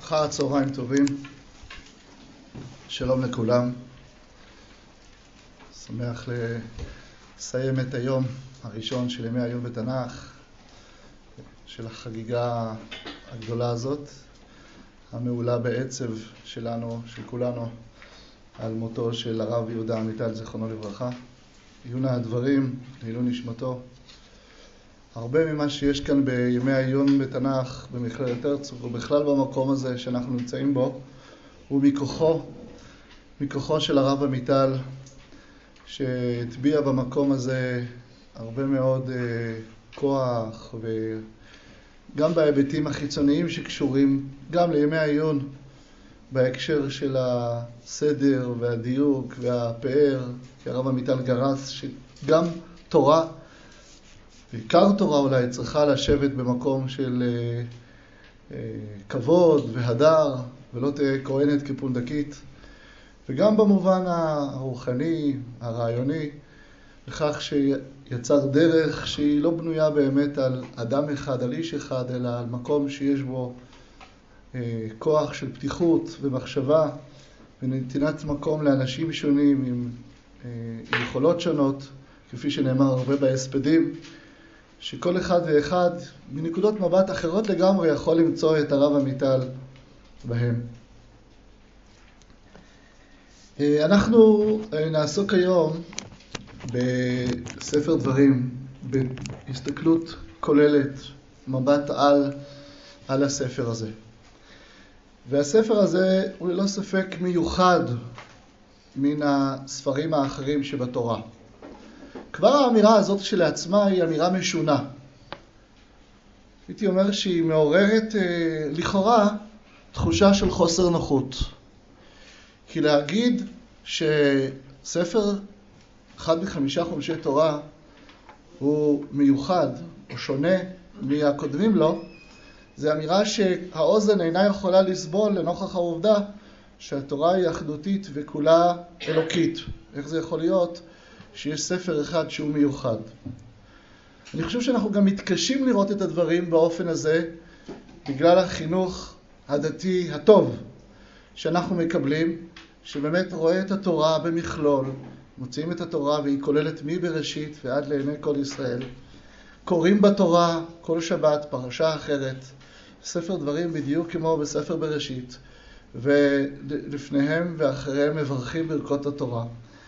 אחר הצהריים טובים, שלום לכולם. שמח לסיים את היום הראשון של ימי העיון בתנ"ך, של החגיגה הגדולה הזאת, המעולה בעצב שלנו, של כולנו, על מותו של הרב יהודה עמיטל זיכרונו לברכה. עיון הדברים, לעילוי נשמתו. הרבה ממה שיש כאן בימי העיון בתנ"ך, במכללת הרצוג, ובכלל במקום הזה שאנחנו נמצאים בו, הוא מכוחו של הרב עמיטל, שהטביע במקום הזה הרבה מאוד כוח, וגם בהיבטים החיצוניים שקשורים גם לימי העיון, בהקשר של הסדר והדיוק והפאר, כי הרב עמיטל גרס שגם תורה, בעיקר תורה אולי, צריכה לשבת במקום של כבוד והדר, ולא תהיה כהנת כפונדקית. וגם במובן הרוחני, הרעיוני, בכך שיצר דרך שהיא לא בנויה באמת על אדם אחד, על איש אחד, אלא על מקום שיש בו כוח של פתיחות ומחשבה, ונתינת מקום לאנשים שונים עם יכולות שונות, כפי שנאמר הרבה בהספדים, שכל אחד ואחד מנקודות מבט אחרות לגמרי יכול למצוא את הרב עמיטל בהם. אנחנו נעסוק היום בספר דברים, בהסתכלות כוללת, מבט על הספר הזה. והספר הזה הוא ללא ספק מיוחד מן הספרים האחרים שבתורה. כבר האמירה הזאת שלעצמה היא אמירה משונה. הייתי אומר שהיא מעוררת לכאורה תחושה של חוסר נוחות. כי להגיד שספר אחד מחמישה חומשי תורה הוא מיוחד או שונה מהקודמים לו, זה אמירה שהאוזן אינה יכולה לסבול לנוכח העובדה שהתורה היא אחדותית וכולה אלוקית. איך זה יכול להיות שיש ספר אחד שהוא מיוחד? אני חושב שאנחנו גם מתקשים לראות את הדברים באופן הזה בגלל החינוך הדתי הטוב שאנחנו מקבלים, שבאמת רואה את התורה במכלול, מוצאים את התורה והיא כוללת מבראשית ועד לעיני כל ישראל. קוראים בתורה כל שבת פרשה אחרת, ספר דברים בדיוק כמו בספר בראשית, ולפניהם ואחריהם מברכים ברכות התורה.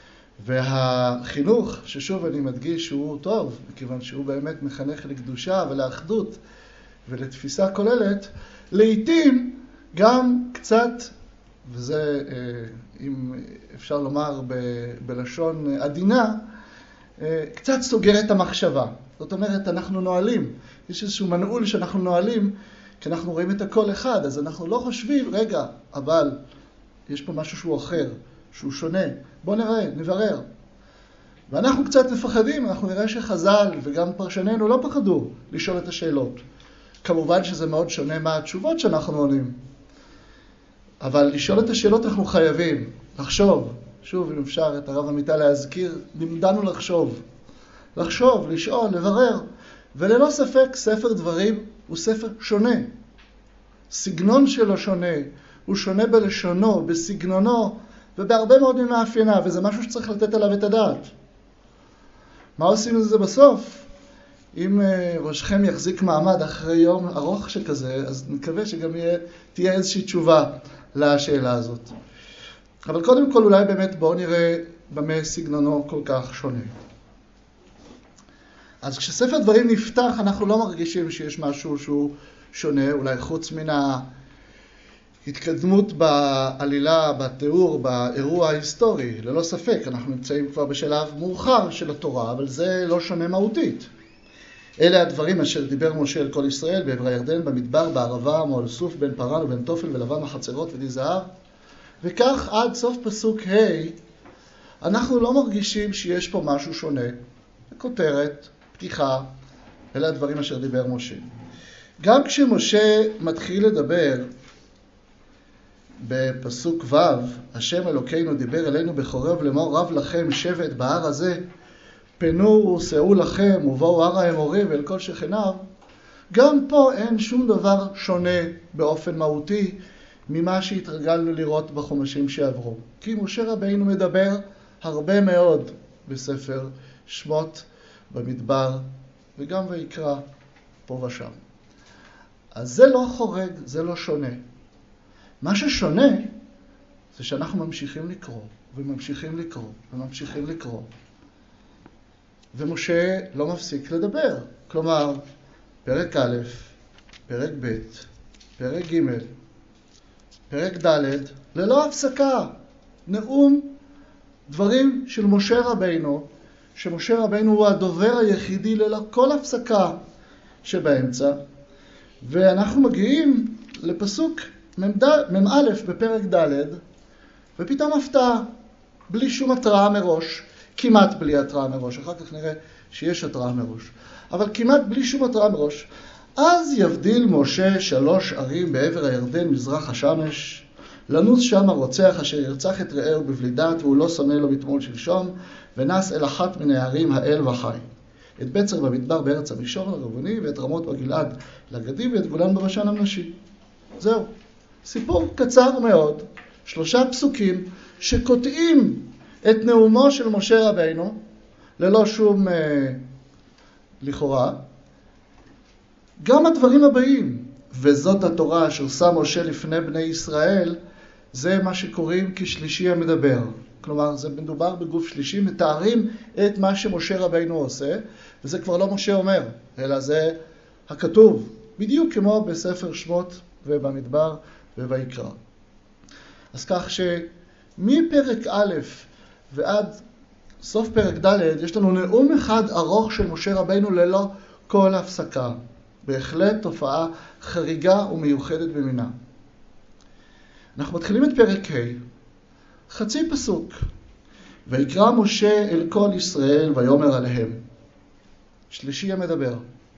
והחינוך, ששוב אני מדגיש שהוא טוב, מכיוון שהוא באמת מחנך לקדושה ולאחדות ולתפיסה כוללת, לעתים גם קצת, וזה אם אפשר לומר בלשון עדינה, קצת סוגר את המחשבה. זאת אומרת, אנחנו נועלים, יש איזשהו מנעול שאנחנו נועלים, כי אנחנו רואים את הכל אחד, אז אנחנו לא חושבים, רגע, אבל יש פה משהו שהוא אחר, שהוא שונה. בוא נראה, נברר. ואנחנו קצת מפחדים, אנחנו נראה שחז"ל וגם פרשנינו לא פחדו לשאול את השאלות. כמובן שזה מאוד שונה מה התשובות שאנחנו עונים. אבל לשאול את השאלות אנחנו חייבים, לחשוב. שוב, אם אפשר את הרב עמיטל להזכיר, לימדנו לחשוב, לשאול, לברר. וללא ספק ספר דברים הוא ספר שונה. סגנון שלו שונה, הוא שונה בלשונו, בסגנונו, ובהרבה מאוד ממאפייניו, וזה משהו שצריך לתת עליו את הדעת. מה עושים לזה בסוף? אם ראשכם יחזיק מעמד אחרי יום ארוך שכזה, אז נקווה שגם תהיה איזושהי תשובה לשאלה הזאת. אבל קודם כל אולי באמת בואו נראה במה סגנונו כל כך שונה. אז כשספר דברים נפתח אנחנו לא מרגישים שיש משהו שהוא שונה, אולי חוץ מן ההתקדמות בעלילה, בתיאור, באירוע ההיסטורי. ללא ספק, אנחנו נמצאים כבר בשלב מאוחר של התורה, אבל זה לא שונה מהותית. אלה הדברים אשר דיבר משה אל כל ישראל בעבר הירדן, במדבר, בערבה, מועל סוף, בין פרן ובין תופל ולבן החצרות ודי זהב. וכך עד סוף פסוק ה' אנחנו לא מרגישים שיש פה משהו שונה. כותרת, פתיחה, אלה הדברים אשר דיבר משה. גם כשמשה מתחיל לדבר בפסוק ו', השם אלוקינו דיבר אלינו בחורב לאמור רב לכם שבט בהר הזה, פנו וסעו לכם ובואו הר האמורים ואל כל שכניו, גם פה אין שום דבר שונה באופן מהותי ממה שהתרגלנו לראות בחומשים שעברו. כי משה רבינו מדבר הרבה מאוד בספר שמות, במדבר, וגם ויקרא פה ושם. אז זה לא חורג, זה לא שונה. מה ששונה זה שאנחנו ממשיכים לקרוא, וממשיכים לקרוא, וממשיכים לקרוא. ומשה לא מפסיק לדבר. כלומר, פרק א', פרק ב', פרק ג', פרק ד', ללא הפסקה. נאום דברים של משה רבינו, שמשה רבינו הוא הדובר היחידי ללא כל הפסקה שבאמצע. ואנחנו מגיעים לפסוק מ"א בפרק ד', ופתאום הפתעה, בלי שום התראה מראש, כמעט בלי התראה מראש, אחר כך נראה שיש התראה מראש, אבל כמעט בלי שום התראה מראש. אז יבדיל משה 3 ערים בעבר הירדן מזרח השמש, לנוס שם הרוצח אשר ירצח את רעהו בבלי דעת, והוא לא שונא לו בתמול שלשום, ונס אל אחת מן הערים האל וחי. את בצר במדבר בארץ המישור הרבוני, ואת רמות בגלעד לגדי, ואת גולן בבשן המנשי. זהו. סיפור קצר מאוד, 3 פסוקים שקוטעים את נאומו של משה רבינו, ללא שום לכאורה. גם הדברים הבאים, וזאת התורה אשר שם משה לפני בני ישראל, זה מה שקוראים כשלישי המדבר. כלומר, זה מדובר בגוף שלישי, מתארים את מה שמשה רבינו עושה, וזה כבר לא משה אומר, אלא זה הכתוב, בדיוק כמו בספר שמות ובמדבר וביקרא. אז כך שמפרק א' ועד סוף פרק ד' יש לנו נאום אחד ארוך של משה רבינו ללא כל הפסקה. בהחלט תופעה חריגה ומיוחדת במינה. אנחנו מתחילים את פרק ה', חצי פסוק. ויקרא משה אל כל ישראל ויאמר עליהם. שלישי המדבר.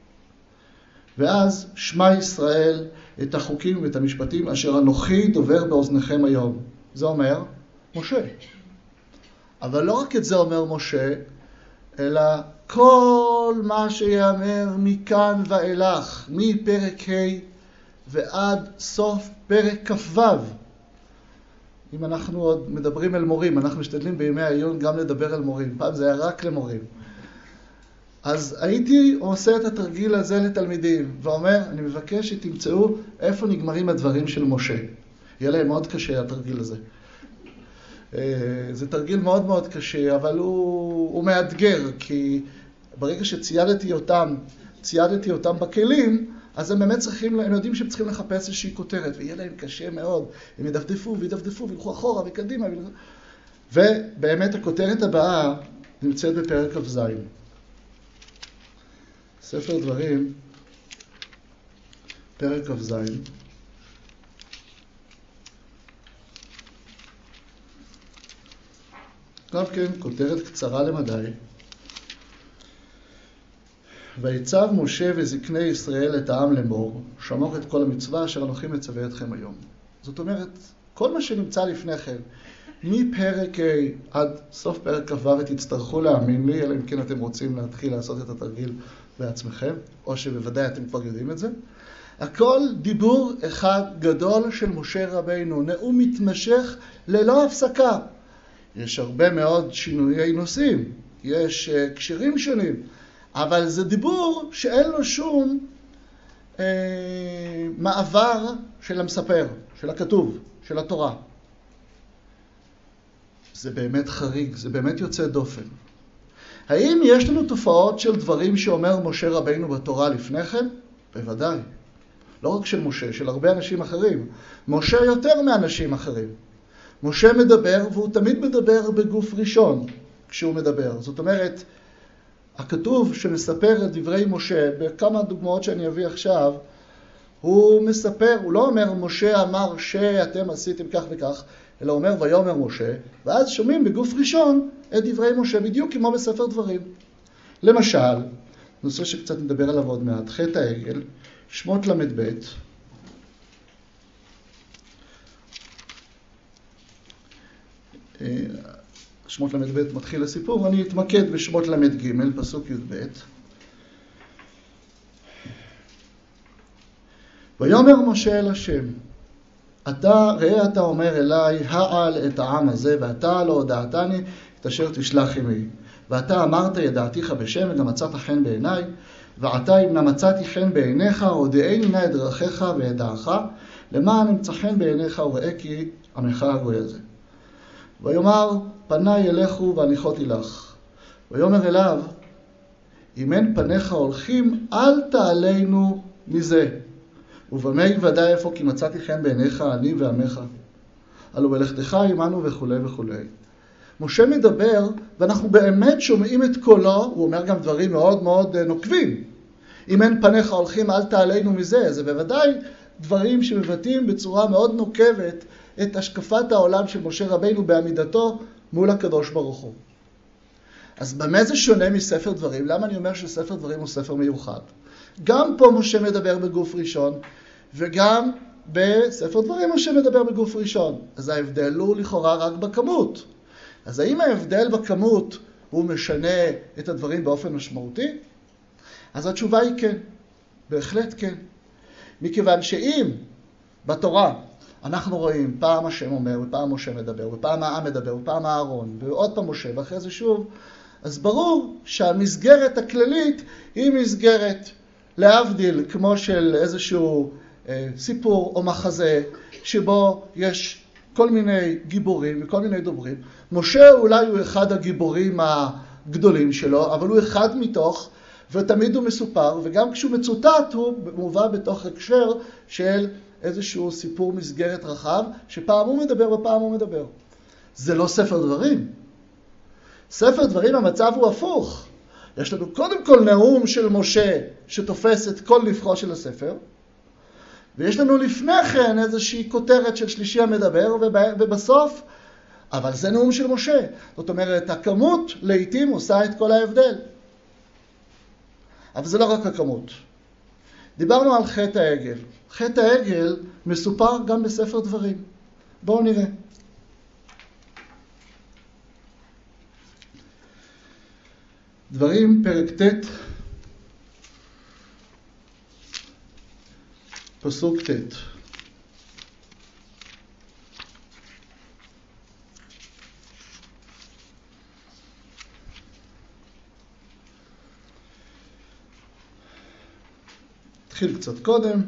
ואז שמע ישראל את החוקים ואת המשפטים אשר אנוכי דובר באוזניכם היום. זה אומר משה. אבל לא רק את זה אומר משה, אלא כל מה שיאמר מכאן ואילך, מפרק ה' ועד סוף פרק כ"ו. אם אנחנו עוד מדברים אל מורים, אנחנו משתדלים בימי העיון גם לדבר אל מורים. פעם זה היה רק למורים. אז הייתי עושה את התרגיל הזה לתלמידים, ואומר, אני מבקש שתמצאו איפה נגמרים הדברים של משה. יהיה להם מאוד קשה התרגיל הזה. זה תרגיל מאוד מאוד קשה, אבל הוא מאתגר, כי ברגע שציידתי אותם בכלים, אז הם באמת צריכים, הם יודעים שהם צריכים לחפש איזושהי כותרת, ויהיה להם קשה מאוד. הם ידפדפו וידפדפו וילכו אחורה וקדימה. ובאמת הכותרת הבאה נמצאת בפרק כ"ז. ספר דברים, פרק כ"ז. גם כן, כותרת קצרה למדי. ויצב משה וזקני ישראל את העם לאמור, שמור את כל המצווה אשר אנוכי מצווה אתכם היום. זאת אומרת, כל מה שנמצא לפני כן, מפרק ה' עד סוף פרק כ"ו, תצטרכו להאמין לי, אלא אם כן אתם רוצים להתחיל לעשות את התרגיל בעצמכם, או שבוודאי אתם כבר יודעים את זה. הכל דיבור אחד גדול של משה רבינו, נאום מתמשך ללא הפסקה. יש הרבה מאוד שינויי נושאים, יש קשרים שונים, אבל זה דיבור שאין לו שום מעבר של המספר, של הכתוב, של התורה. זה באמת חריג, זה באמת יוצא דופן. האם יש לנו תופעות של דברים שאומר משה רבינו בתורה לפני כן? בוודאי. לא רק של משה, של הרבה אנשים אחרים. משה יותר מאנשים אחרים. משה מדבר, והוא תמיד מדבר בגוף ראשון כשהוא מדבר. זאת אומרת, הכתוב שמספר את דברי משה, בכמה דוגמאות שאני אביא עכשיו, הוא מספר, הוא לא אומר משה אמר שאתם עשיתם כך וכך, אלא אומר ויאמר משה, ואז שומעים בגוף ראשון את דברי משה, בדיוק כמו בספר דברים. למשל, נושא שקצת נדבר עליו עוד מעט, חטא העגל, שמות ל"ב. שמות ל"ב מתחיל הסיפור, ואני אתמקד בשמות ל"ג, פסוק י"ב. ויאמר משה אל השם, ראה אתה אומר אליי, העל את העם הזה, ואתה לא הודעתני את אשר תשלח עמי. ואתה אמרת ידעתיך בשם, וגם מצאת חן בעיניי, ועתה אם נמצאתי חן בעיניך, הודיעני נא את דרכיך ואת דעך, למען אמצא חן בעיניך וראה כי עמך הגוי הזה. ויאמר פניי אליכו והניחותי לך. ויאמר אליו, אם אין פניך הולכים, אל תעלינו מזה. ובמה יוודע איפה כי מצאתי חן בעיניך אני ועמך. הלא בלכתך עמנו וכו' וכו'. משה מדבר, ואנחנו באמת שומעים את קולו, הוא אומר גם דברים מאוד מאוד נוקבים. אם אין פניך הולכים, אל תעלינו מזה. זה בוודאי דברים שמבטאים בצורה מאוד נוקבת את השקפת העולם של משה רבינו בעמידתו מול הקדוש ברוך הוא. אז במה זה שונה מספר דברים? למה אני אומר שספר דברים הוא ספר מיוחד? גם פה משה מדבר בגוף ראשון, וגם בספר דברים משה מדבר בגוף ראשון. אז ההבדל הוא לכאורה רק בכמות. אז האם ההבדל בכמות הוא משנה את הדברים באופן משמעותי? אז התשובה היא כן, בהחלט כן. מכיוון שאם בתורה אנחנו רואים פעם השם אומר, ופעם משה מדבר, ופעם העם מדבר, ופעם הארון, ועוד פעם משה, ואחרי זה שוב, אז ברור שהמסגרת הכללית היא מסגרת להבדיל, כמו של איזשהו סיפור או מחזה, שבו יש כל מיני גיבורים וכל מיני דוברים. משה אולי הוא אחד הגיבורים הגדולים שלו, אבל הוא אחד מתוך, ותמיד הוא מסופר, וגם כשהוא מצוטט הוא מובא בתוך הקשר של איזשהו סיפור מסגרת רחב, שפעם הוא מדבר ופעם הוא מדבר. זה לא ספר דברים. ספר דברים המצב הוא הפוך. יש לנו קודם כל נאום של משה שתופס את כל נפחו של הספר, ויש לנו לפני כן איזושהי כותרת של שלישי המדבר, ובסוף, אבל זה נאום של משה. זאת אומרת, הכמות לעתים עושה את כל ההבדל. אבל זה לא רק הכמות. דיברנו על חטא העגל. חטא העגל מסופר גם בספר דברים. בואו נראה. דברים פרק ט' פסוק ט'. התחיל קצת קודם,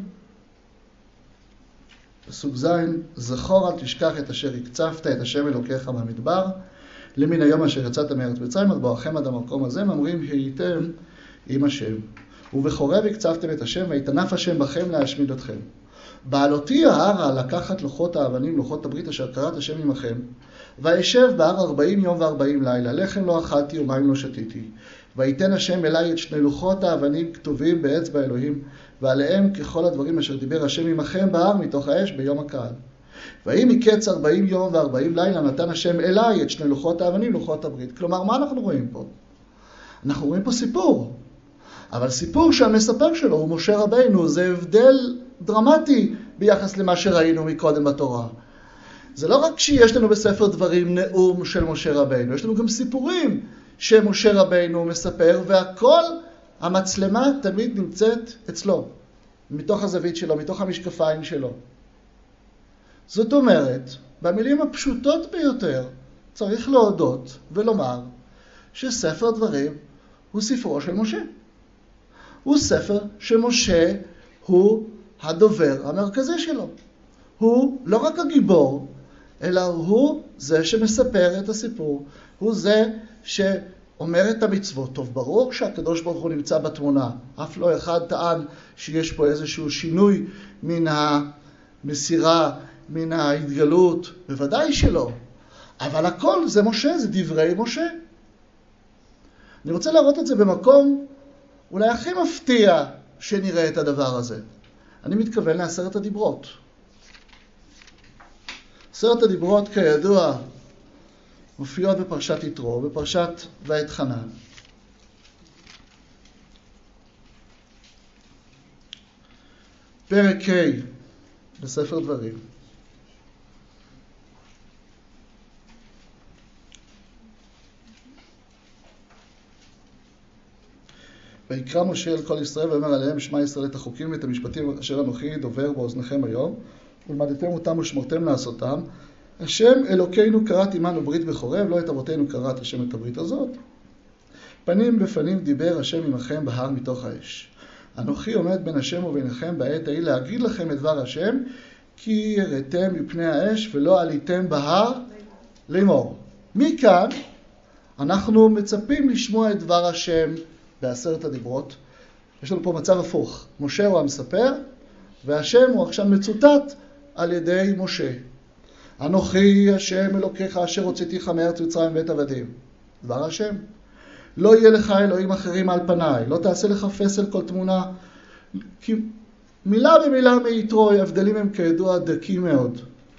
פסוק ז', זכור אל תשכח את אשר הקצפת את השם אלוקיך במדבר, למן היום אשר יצאת מארץ מצרים עד בואכם עד המקום הזה, אומרים הייתם עם השם. ובחורב הקצפתם את השם, ויתנף השם בכם להשמיד אתכם. בעלותי ההרה לקחת לוחות האבנים, לוחות הברית אשר קראת השם עמכם, וישב בהר 40 יום ו40 לילה, לחם לא אכלתי ומים לא שתיתי. ויתן השם אליי את שני לוחות האבנים כתובים באצבע אלוהים, ועליהם ככל הדברים אשר דיבר השם עמכם בהר מתוך האש ביום הקהל. ויהי מקץ 40 יום ו40 לילה נתן השם אליי את שני לוחות האבנים, לוחות הברית. כלומר, מה אנחנו רואים פה? אנחנו רואים פה סיפור. אבל סיפור שהמספר שלו הוא משה רבינו. זה הבדל דרמטי ביחס למה שראינו מקודם בתורה. זה לא רק שיש לנו בספר דברים נאום של משה רבינו, יש לנו גם סיפורים שמשה רבינו מספר, והכל, המצלמה תמיד נמצאת אצלו, מתוך הזווית שלו, מתוך המשקפיים שלו. זאת אומרת, במילים הפשוטות ביותר, צריך להודות ולומר שספר דברים הוא ספרו של משה. הוא ספר שמשה הוא הדובר המרכזי שלו. הוא לא רק הגיבור, אלא הוא זה שמספר את הסיפור. הוא זה שאומר את המצוות. טוב, ברור שהקדוש ברוך הוא נמצא בתמונה. אף לא אחד טען שיש פה איזשהו שינוי מן המסירה, מן ההתגלות. בוודאי שלא. אבל הכל זה משה, זה דברי משה. אני רוצה להראות את זה במקום אולי הכי מפתיע שנראה את הדבר הזה. אני מתכוון לעשרת הדיברות. עשרת הדיברות כידוע מופיעות בפרשת יתרו, בפרשת ואתחנן. פרק ה' בספר דברים. ויקרא משה אל כל ישראל ואומר עליהם שמע ישראל את החוקים ואת המשפטים אשר אנוכי דובר באוזניכם היום, ולמדתם אותם ושמרתם לעשותם. השם אלוקינו כרת עמנו ברית בחורב, לא את אבותינו כרת השם את הברית הזאת. פנים בפנים דיבר השם עמכם בהר מתוך האש. אנוכי עומד בין השם וביניכם בעת ההיא להגיד לכם את דבר השם, כי יראתם מפני האש ולא עליתם בהר לאמור. מכאן אנחנו מצפים לשמוע את דבר השם בעשרת הדיברות. יש לנו פה מצב הפוך. משה הוא המספר, והשם הוא עכשיו מצוטט על ידי משה. אנוכי השם אלוקיך אשר הוצאתיך מארץ מצרים מבית עבדים. דבר השם. לא יהיה לך אלוהים אחרים על פניי, לא תעשה לך פסל כל תמונה. כי מילה במילה מיתרו, ההבדלים הם כידוע דקים מאוד.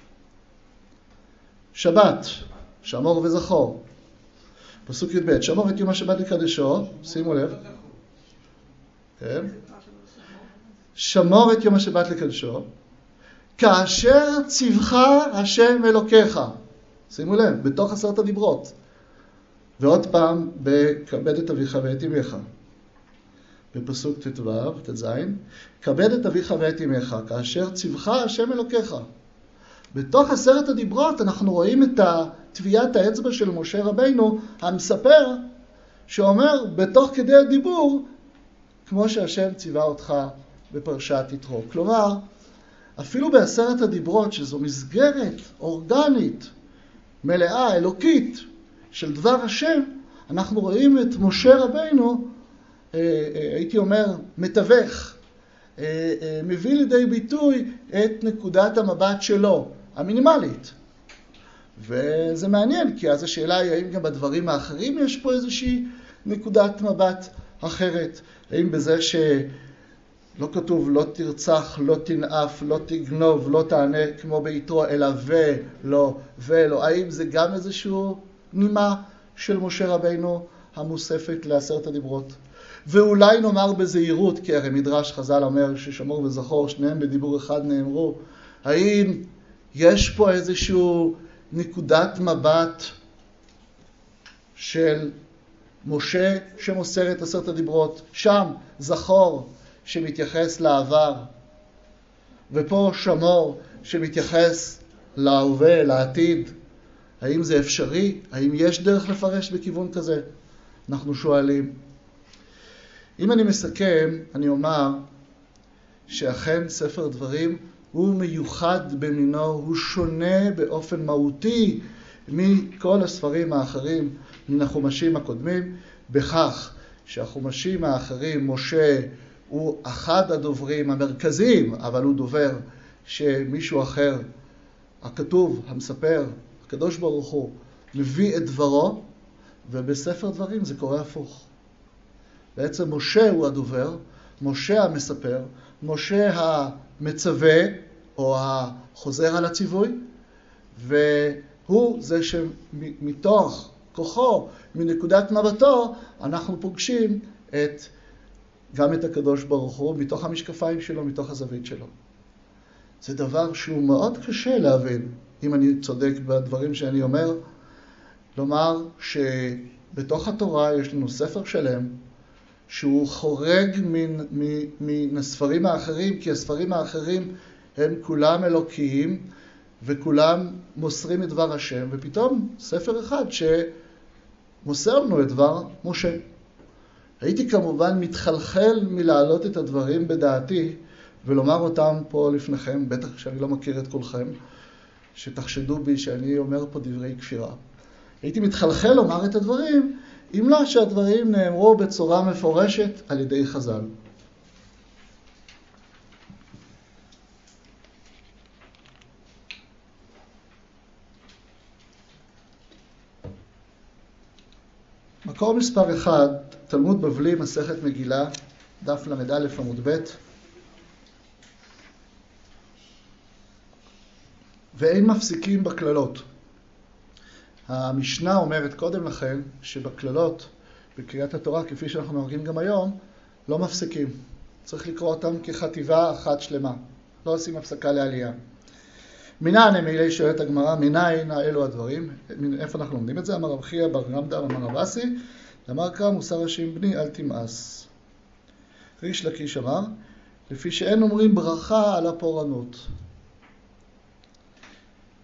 שבת, שמור וזכור. פסוק י"ב, שמור את יום השבת לקדשו, שימו לב. כן? שמור את יום השבת לקדשו, כאשר ציווך השם אלוקיך. שימו לב, בתוך 10 הדיברות. ועוד פעם, בכבד את אביך ואת אמך. בפסוק ט"ז, כבד את אביך ואת אמך, כאשר ציווך השם אלוקיך. בתוך 10 הדיברות אנחנו רואים את טביעת האצבע של משה רבינו, המספר, שאומר בתוך כדי הדיבור, כמו שהשם ציווה אותך בפרשת יתרו. כלומר, אפילו ב10 הדיברות, שזו מסגרת אורגנית, מלאה, אלוקית, של דבר השם, אנחנו רואים את משה רבינו, הייתי אומר, מתווך, מביא לידי ביטוי את נקודת המבט שלו, המינימלית. וזה מעניין, כי אז השאלה היא, האם גם בדברים האחרים יש פה איזושהי נקודת מבט אחרת? האם בזה שלא כתוב לא תרצח, לא תנאף, לא תגנוב, לא תענה כמו ביתרו, אלא ולא, האם זה גם איזשהו נימה של משה רבינו המוספת ל10 הדיברות? ואולי נאמר בזהירות, כי הרי מדרש חז"ל אומר ששמור וזכור, שניהם בדיבור אחד נאמרו, האם יש פה איזשהו נקודת מבט של משה שמוסר את 10 הדיברות, שם זכור שמתייחס לעבר, ופה שמור שמתייחס להווה, לעתיד. האם זה אפשרי? האם יש דרך לפרש בכיוון כזה? אנחנו שואלים. אם אני מסכם, אני אומר שאכן ספר דברים הוא מיוחד במינו, הוא שונה באופן מהותי מכל הספרים האחרים, מן החומשים הקודמים, בכך שהחומשים האחרים, משה הוא אחד הדוברים המרכזיים, אבל הוא דובר שמישהו אחר, הכתוב, המספר, הקדוש ברוך הוא, מביא את דברו, ובספר דברים זה קורה הפוך. בעצם משה הוא הדובר, משה המספר, משה המצווה או החוזר על הציווי, והוא זה שמתוך כוחו, מנקודת מבטו, אנחנו פוגשים גם את הקדוש ברוך הוא, מתוך המשקפיים שלו, מתוך הזווית שלו. זה דבר שהוא מאוד קשה להבין, אם אני צודק בדברים שאני אומר, לומר שבתוך התורה יש לנו ספר שלם, שהוא חורג מן הספרים האחרים, כי הספרים האחרים הם כולם אלוקיים, וכולם מוסרים את דבר השם, ופתאום ספר אחד שמוסר לנו את דבר משה. הייתי כמובן מתחלחל מלהעלות את הדברים בדעתי, ולומר אותם פה לפניכם, בטח שאני לא מכיר את כולכם, שתחשדו בי שאני אומר פה דברי כפירה. הייתי מתחלחל לומר את הדברים, אם לא שהדברים נאמרו בצורה מפורשת על ידי חז"ל. מקור מספר 1, תלמוד בבלי, מסכת מגילה, דף ל"א עמוד ב'. ואין מפסיקים בכללות. המשנה אומרת קודם לכן שבכללות, בקריאת התורה, כפי שאנחנו נוהגים גם היום, לא מפסיקים. צריך לקרוא אותם כחטיבה אחת שלמה. לא עושים הפסקה לעלייה. מנין מילי שואלת הגמרא, מנין אלו הדברים? איפה אנחנו לומדים את זה? אמר רב חייא בר גמדא אמר רב אסי, אמר קרא מוסר השם בני אל תמאס. ריש לקיש אמר, לפי שאין אומרים ברכה על הפורענות.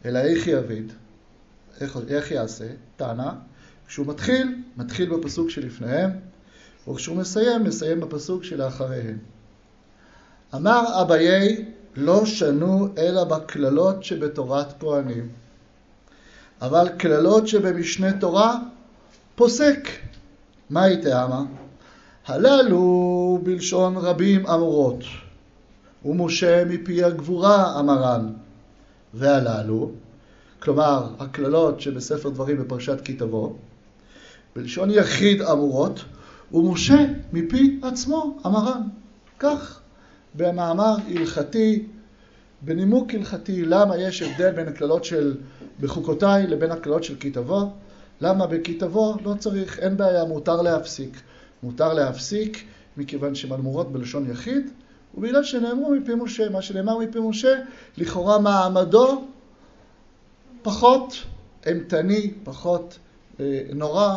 אלא איך יעביד, איך יעשה, טענה, כשהוא מתחיל בפסוק שלפניהם, וכשהוא מסיים בפסוק שלאחריהם. אמר אביי, לא שנו אלא בכללות שבתורת כהנים, אבל כללות שבמשנה תורה פוסק. מה היא טעמה? הללו בלשון רבים אמורות, ומשה מפי הגבורה אמרן, והללו, כלומר הכללות שבספר דברים בפרשת כי תבוא, בלשון יחיד אמורות, ומשה מפי עצמו אמרן. כך במאמר הלכתי, בנימוק הלכתי, למה יש הבדל בין הכללות של בחוקותיי לבין הכללות של כי תבוא. למה בכי תבוא לא צריך, אין בעיה, מותר להפסיק מכיוון שהן אמורות בלשון יחיד, ובגלל שנאמרו מפי משה. מה שנאמר מפי משה, לכאורה מעמדו פחות אמתני, פחות נורא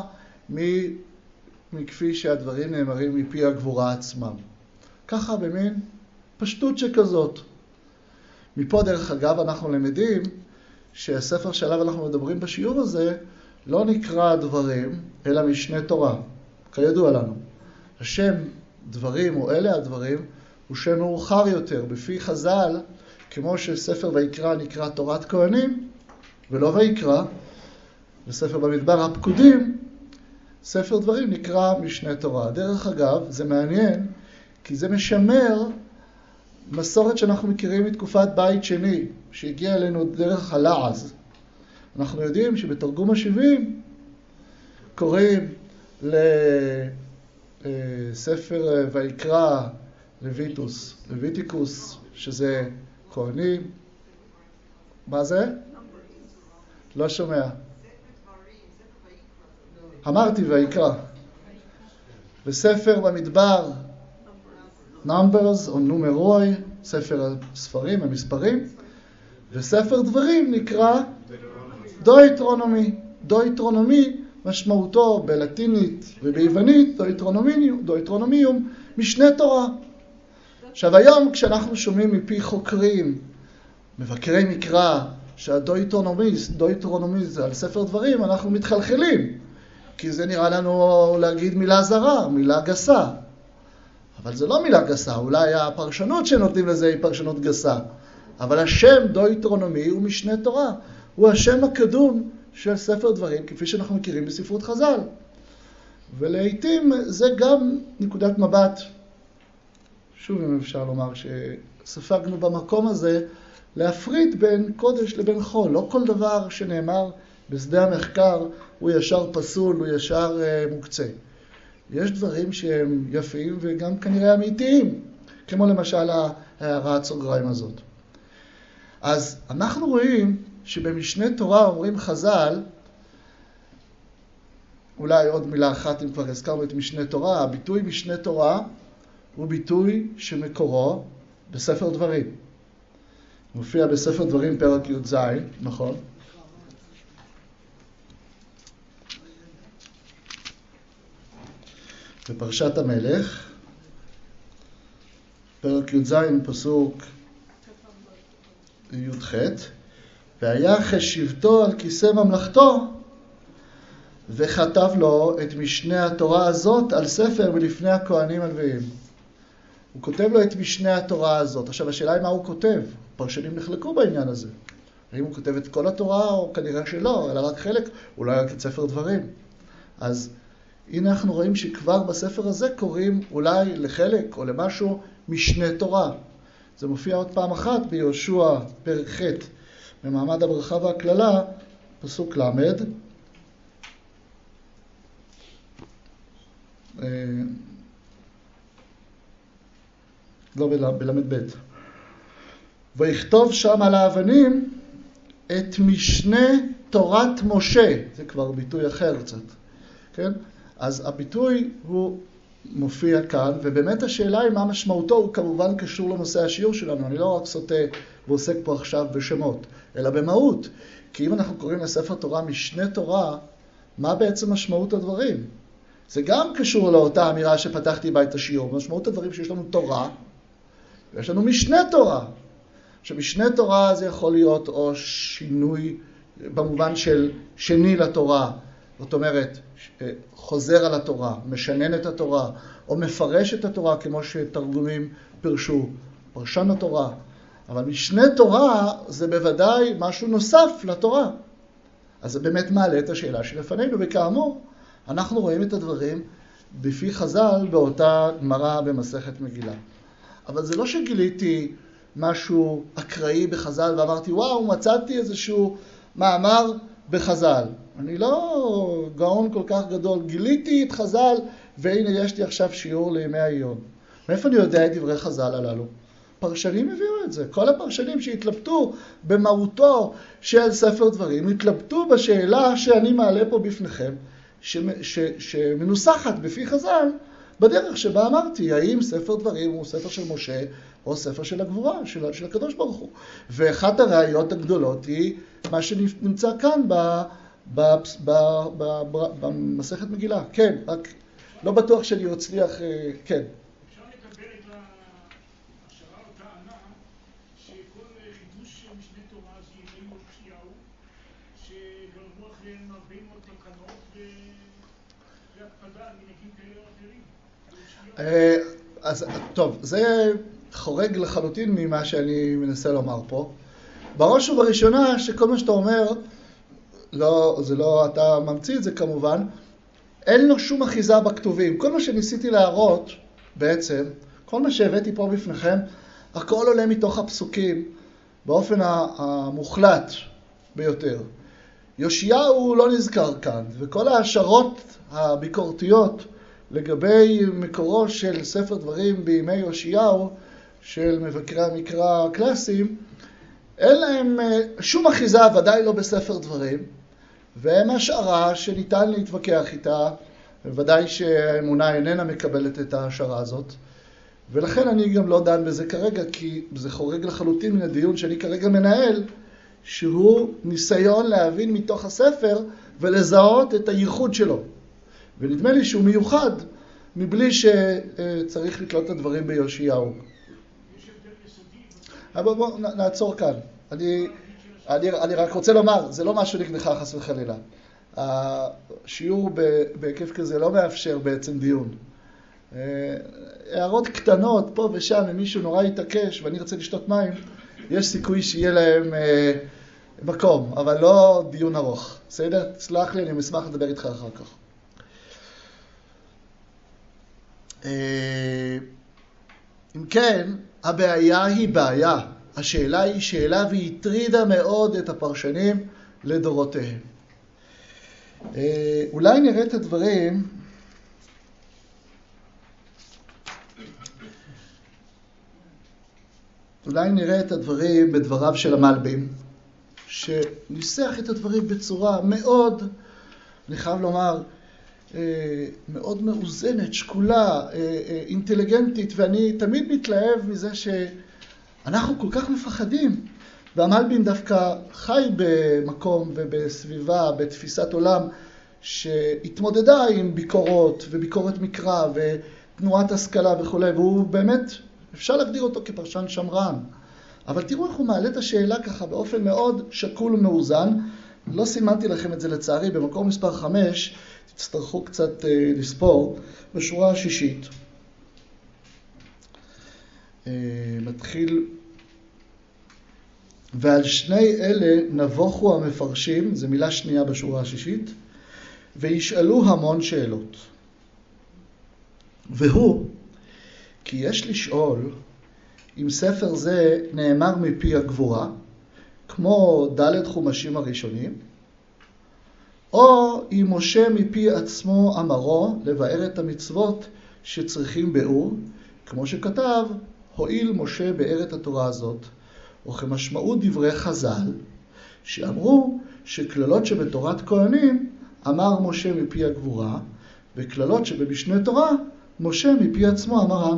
מכפי שהדברים נאמרים מפי הגבורה עצמם. ככה במין פשטות שכזאת. מפה דרך אגב אנחנו למדים שהספר שעליו אנחנו מדברים בשיעור הזה לא נקרא דברים אלא משנה תורה. כידוע לנו, השם דברים או אלה הדברים הוא שם מאוחר יותר בפי חז"ל, כמו שספר ויקרא נקרא תורת כהנים ולא ויקרא, וספר במדבר הפקודים, ספר דברים נקרא משנה תורה. דרך אגב, זה מעניין כי זה משמר מסורת שאנחנו מכירים מתקופת בית שני, שהגיע אלינו דרך הלעז. אנחנו יודעים שבתרגום השבעים קוראים לספר ויקרא לויטיקוס, שזה כהנים. מה זה? לא שומע. אמרתי ויקרא. בספר במדבר נאמברס או נומרוי, ספר הספרים, המספרים, וספר דברים נקרא דויטרונומי. דויטרונומי משמעותו בלטינית וביוונית דויטרונומיום, משנה תורה. עכשיו היום כשאנחנו שומעים מפי חוקרים, מבקרי מקרא, שהדויטרונומי זה על ספר דברים, אנחנו מתחלחלים, כי זה נראה לנו להגיד מילה זרה, מילה גסה. אבל זה לא מילה גסה, אולי הפרשנות שנותנים לזה היא פרשנות גסה. אבל השם דויטרונומי הוא משנה תורה, הוא השם הקדום של ספר דברים, כפי שאנחנו מכירים בספרות חז"ל. ולעיתים זה גם נקודת מבט, שוב אם אפשר לומר שספגנו במקום הזה, להפריד בין קודש לבין חול. לא כל דבר שנאמר בשדה המחקר הוא ישר פסול, הוא ישר מוקצה. יש דברים שהם יפים וגם כנראה אמיתיים, כמו למשל הערת סוגריים הזאת. אז אנחנו רואים שבמשנה תורה אומרים חז"ל, אולי עוד מילה אחת אם כבר הזכרנו את משנה תורה, הביטוי משנה תורה הוא ביטוי שמקורו בספר דברים. מופיע בספר דברים פרק י"ז, נכון? בפרשת המלך, פרק י"ז פסוק י"ח, והיה חשיבתו על כיסא ממלכתו, וכתב לו את משנה התורה הזאת על ספר מלפני הכהנים הלוויים. הוא כותב לו את משנה התורה הזאת. עכשיו השאלה היא מה הוא כותב. פרשנים נחלקו בעניין הזה. האם הוא כותב את כל התורה או כנראה שלא, אלא רק חלק, אולי רק את ספר דברים. אז הנה אנחנו רואים שכבר בספר הזה קוראים אולי לחלק או למשהו משנה תורה. זה מופיע עוד פעם אחת ביהושע פרק ח' במעמד הברכה והכללה, פסוק למד. לא בלמד ב'. ויכתוב שם על האבנים את משנה תורת משה. זה כבר ביטוי אחר קצת. כן? אז הביטוי הוא מופיע כאן, ובאמת השאלה היא מה משמעותו, הוא כמובן קשור לנושא השיעור שלנו. אני לא רק סוטה ועוסק פה עכשיו בשמות, אלא במהות. כי אם אנחנו קוראים לספר תורה משנה תורה, מה בעצם משמעות הדברים? זה גם קשור לאותה אמירה שפתחתי בה את השיעור. משמעות הדברים שיש לנו תורה, ויש לנו משנה תורה. שמשנה תורה זה יכול להיות או שינוי במובן של שני לתורה, זאת אומרת, חוזר על התורה, משנן את התורה, או מפרש את התורה כמו שתרגומים פרשו, פרשן התורה. אבל משנה תורה זה בוודאי משהו נוסף לתורה. אז זה באמת מעלה את השאלה שלפנינו, וכאמור, אנחנו רואים את הדברים בפי חז"ל באותה גמרא במסכת מגילה. אבל זה לא שגיליתי משהו אקראי בחז"ל ואמרתי, וואו, מצאתי איזשהו מאמר בחז"ל. אני לא גאון כל כך גדול, גיליתי את חז"ל, והנה יש לי עכשיו שיעור לימי העיון. מאיפה אני יודע את דברי חז"ל הללו? פרשנים הביאו את זה. כל הפרשנים שהתלבטו במהותו של ספר דברים, התלבטו בשאלה שאני מעלה פה בפניכם, שמנוסחת בפי חז"ל, בדרך שבה אמרתי, האם ספר דברים הוא ספר של משה, או ספר של הגבורה, של הקדוש ברוך הוא. ואחת הראיות הגדולות היא מה שנמצא כאן במסכת מגילה. כן, רק לא בטוח שאני אצליח, כן. אפשר לקבל את ההשערה או טענה שכל חידוש משנה תורה זה ימי יאשיהו, שגרמו אחריהם הרבה מאוד תקנות והקפדה על מנהגים כאלה או אחרים. אז טוב, זה חורג לחלוטין ממה שאני מנסה לומר פה. בראש ובראשונה שכל מה שאתה אומר, לא, זה לא, אתה ממציא את זה כמובן, אין לו שום אחיזה בכתובים. כל מה שניסיתי להראות בעצם, כל מה שהבאתי פה בפניכם, הכל עולה מתוך הפסוקים באופן המוחלט ביותר. יאשיהו לא נזכר כאן, וכל ההשערות הביקורתיות לגבי מקורו של ספר דברים בימי יאשיהו, של מבקרי המקרא הקלאסיים, אין להם שום אחיזה, ודאי לא בספר דברים, והם השערה שניתן להתווכח איתה, ודאי שהאמונה איננה מקבלת את ההשערה הזאת, ולכן אני גם לא דן בזה כרגע, כי זה חורג לחלוטין מן הדיון שאני כרגע מנהל, שהוא ניסיון להבין מתוך הספר ולזהות את הייחוד שלו. ונדמה לי שהוא מיוחד, מבלי שצריך לתלות את הדברים ביאשיהו. אבל בואו נעצור כאן. אני רק רוצה לומר, זה לא משהו נגדך חס וחלילה. השיעור בהיקף כזה לא מאפשר בעצם דיון. הערות קטנות פה ושם, אם מישהו נורא יתעקש ואני רוצה לשתות מים, יש סיכוי שיהיה להם מקום, אבל לא דיון ארוך. בסדר? סלח לי, אני אשמח לדבר איתך אחר כך. אם כן, הבעיה היא בעיה. השאלה היא שאלה והיא הטרידה מאוד את הפרשנים לדורותיהם. אולי נראה את הדברים בדבריו של המלבים, שניסח את הדברים בצורה מאוד, אני חייב לומר, מאוד מאוזנת, שקולה, אינטליגנטית, ואני תמיד מתלהב מזה שאנחנו כל כך מפחדים, והמלבים דווקא חי במקום ובסביבה, בתפיסת עולם, שהתמודדה עם ביקורות וביקורת מקרא ותנועת השכלה וכו', והוא באמת, אפשר להגדיר אותו כפרשן שמרן. אבל תראו איך הוא מעלה את השאלה ככה באופן מאוד שקול ומאוזן. לא סימנתי לכם את זה לצערי, במקור מספר 5, תצטרכו קצת לספור, בשורה השישית. מתחיל, ועל שני אלה נבוכו המפרשים, זו מילה שנייה בשורה השישית, וישאלו המון שאלות. והוא, כי יש לשאול, אם ספר זה נאמר מפי הגבורה, כמו ד' חומשים הראשונים, או אם משה מפי עצמו אמרו לבאר את המצוות שצריכים באור, כמו שכתב, הועיל משה באר את התורה הזאת, או כמשמעות דברי חז"ל, שאמרו שכללות שבתורת כהנים אמר משה מפי הגבורה, וכללות שבמשנה תורה משה מפי עצמו אמרם.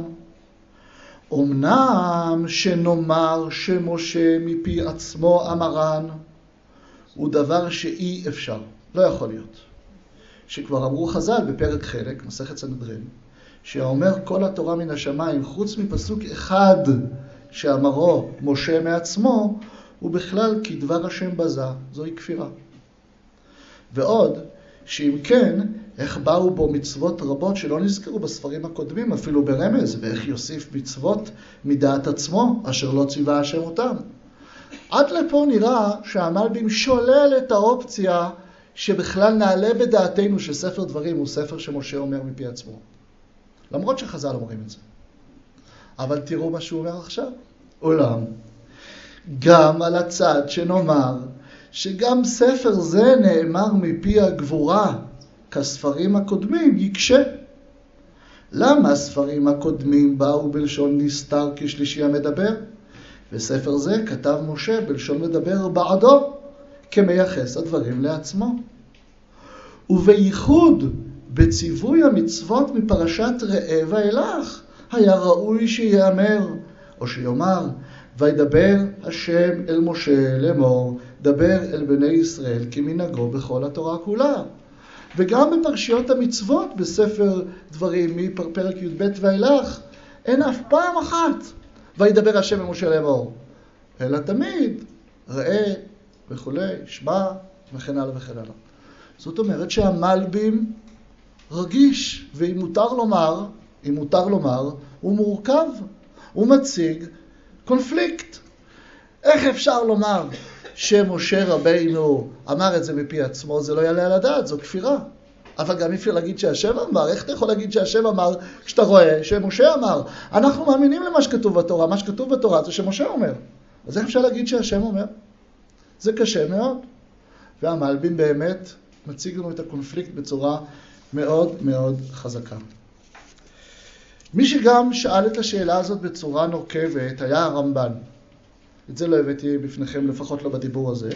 אמנם שנאמר שמשה מפי עצמו אמרן, הוא דבר שאי אפשר, לא יכול להיות. שכבר אמרו חז"ל בפרק חלק, מסכת סנהדרין, שאומר כל התורה מן השמיים, חוץ מפסוק אחד שאמרו משה מעצמו, הוא בכלל כי דבר השם בזה, זוהי כפירה. ועוד, שאם כן, איך באו בו מצוות רבות שלא נזכרו בספרים הקודמים, אפילו ברמז, ואיך יוסיף מצוות מדעת עצמו, אשר לא ציווה השם אותם. עד לפה נראה שהמלבים שולל את האופציה שבכלל נעלה בדעתנו שספר דברים הוא ספר שמשה אומר מפי עצמו. למרות שחז"ל אומרים את זה. אבל תראו מה שהוא אומר עכשיו. אולם, גם על הצד שנאמר שגם ספר זה נאמר מפי הגבורה, כספרים הקודמים יקשה. למה הספרים הקודמים באו בלשון נסתר כשלישי המדבר? וספר זה כתב משה בלשון מדבר בעדו, כמייחס הדברים לעצמו. ובייחוד בציווי המצוות מפרשת ראה ואילך, היה ראוי שיאמר, או שיאמר, וידבר השם אל משה לאמור, דבר אל בני ישראל כמנהגו בכל התורה כולה. וגם בפרשיות המצוות בספר דברים מפרק י"ב ואילך, אין אף פעם אחת וידבר השם אל משה לאמור, אלא תמיד ראה וכו', שמע וכן הלאה וכן הלאה. זאת אומרת שהמלבים רגיש, ואם מותר לומר, הוא מורכב, הוא מציג קונפליקט. איך אפשר לומר שמשה רבינו אמר את זה מפי עצמו? זה לא יעלה על הדעת, זו כפירה. אבל גם אפשר להגיד שהשם אמר. איך אתה יכול להגיד שהשם אמר כשאתה רואה שמשה אמר? אנחנו מאמינים למה שכתוב בתורה. מה שכתוב בתורה זה שמשה אומר. אז איך אפשר להגיד שהשם אומר? זה קשה מאוד. והמלבים באמת מציג לנו את הקונפליקט בצורה מאוד מאוד חזקה. מי שגם שאל את השאלה הזאת בצורה נוקבת היה הרמב"ן. את זה לא הבאתי בפניכם, לפחות לא בדיבור הזה.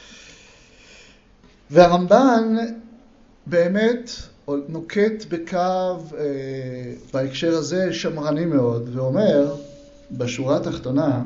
והרמב"ן באמת נוקט בקו בהקשר הזה שמרני מאוד, ואומר בשורה התחתונה,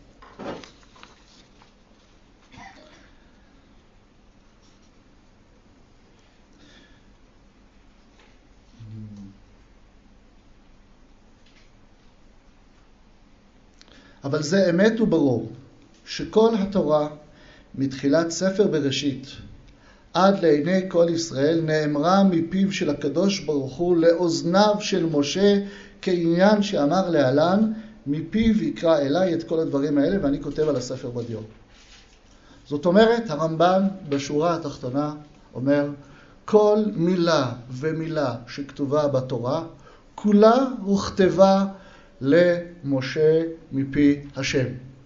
אבל זה אמת וברור שכל התורה מתחילת ספר בראשית עד לעיני כל ישראל נאמרה מפיו של הקדוש ברוך הוא לאוזניו של משה כעניין שאמר להלן, מפיו יקרא אליי את כל הדברים האלה, ואני כותב על הספר בדיו. זאת אומרת, הרמב"ן בשורה התחתונה אומר, כל מילה ומילה שכתובה בתורה, כולה הוכתבה למשה מפי השם.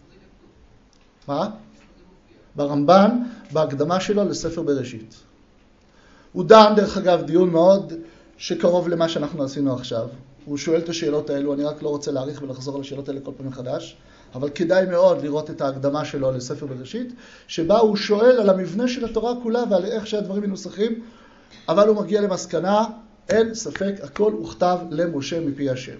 מה? ברמב"ן, בהקדמה שלו לספר בראשית. הוא דן, דרך אגב, דיון מאוד שקרוב למה שאנחנו עשינו עכשיו. הוא שואל את השאלות האלו, אני רק לא רוצה להאריך ולחזור על השאלות האלה כל פעם מחדש, אבל כדאי מאוד לראות את ההקדמה שלו לספר בראשית, שבה הוא שואל על המבנה של התורה כולה ועל איך שהדברים מנוסחים, אבל הוא מגיע למסקנה, אין ספק, הכל הוכתב למשה מפי השם.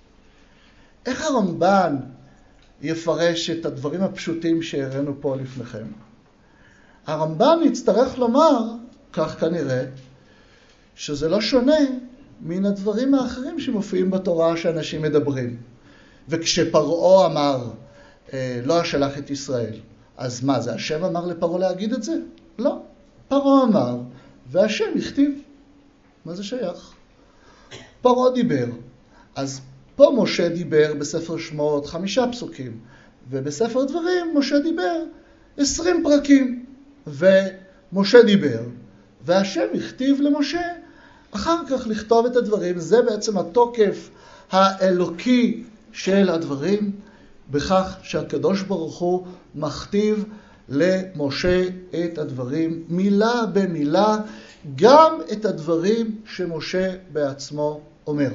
איך הרמב"ן יפרש את הדברים הפשוטים שהראינו פה לפניכם? הרמב"ן יצטרך לומר, כך כנראה, שזה לא שונה מן הדברים האחרים שמופיעים בתורה שאנשים מדברים. וכשפרעה אמר, לא אשלח את ישראל, אז מה, זה השם אמר לפרעה להגיד את זה? לא. פרעה אמר, והשם הכתיב. מה זה שייך? פרעה דיבר. אז פה משה דיבר בספר שמות 5 פסוקים, ובספר דברים משה דיבר 20 פרקים. ומשה דיבר, והשם הכתיב למשה אחר כך לכתוב את הדברים. זה בעצם התוקף האלוקי של הדברים, בכך שהקדוש ברוך הוא מכתיב למשה את הדברים מילה במילה, גם את הדברים שמשה בעצמו אומר.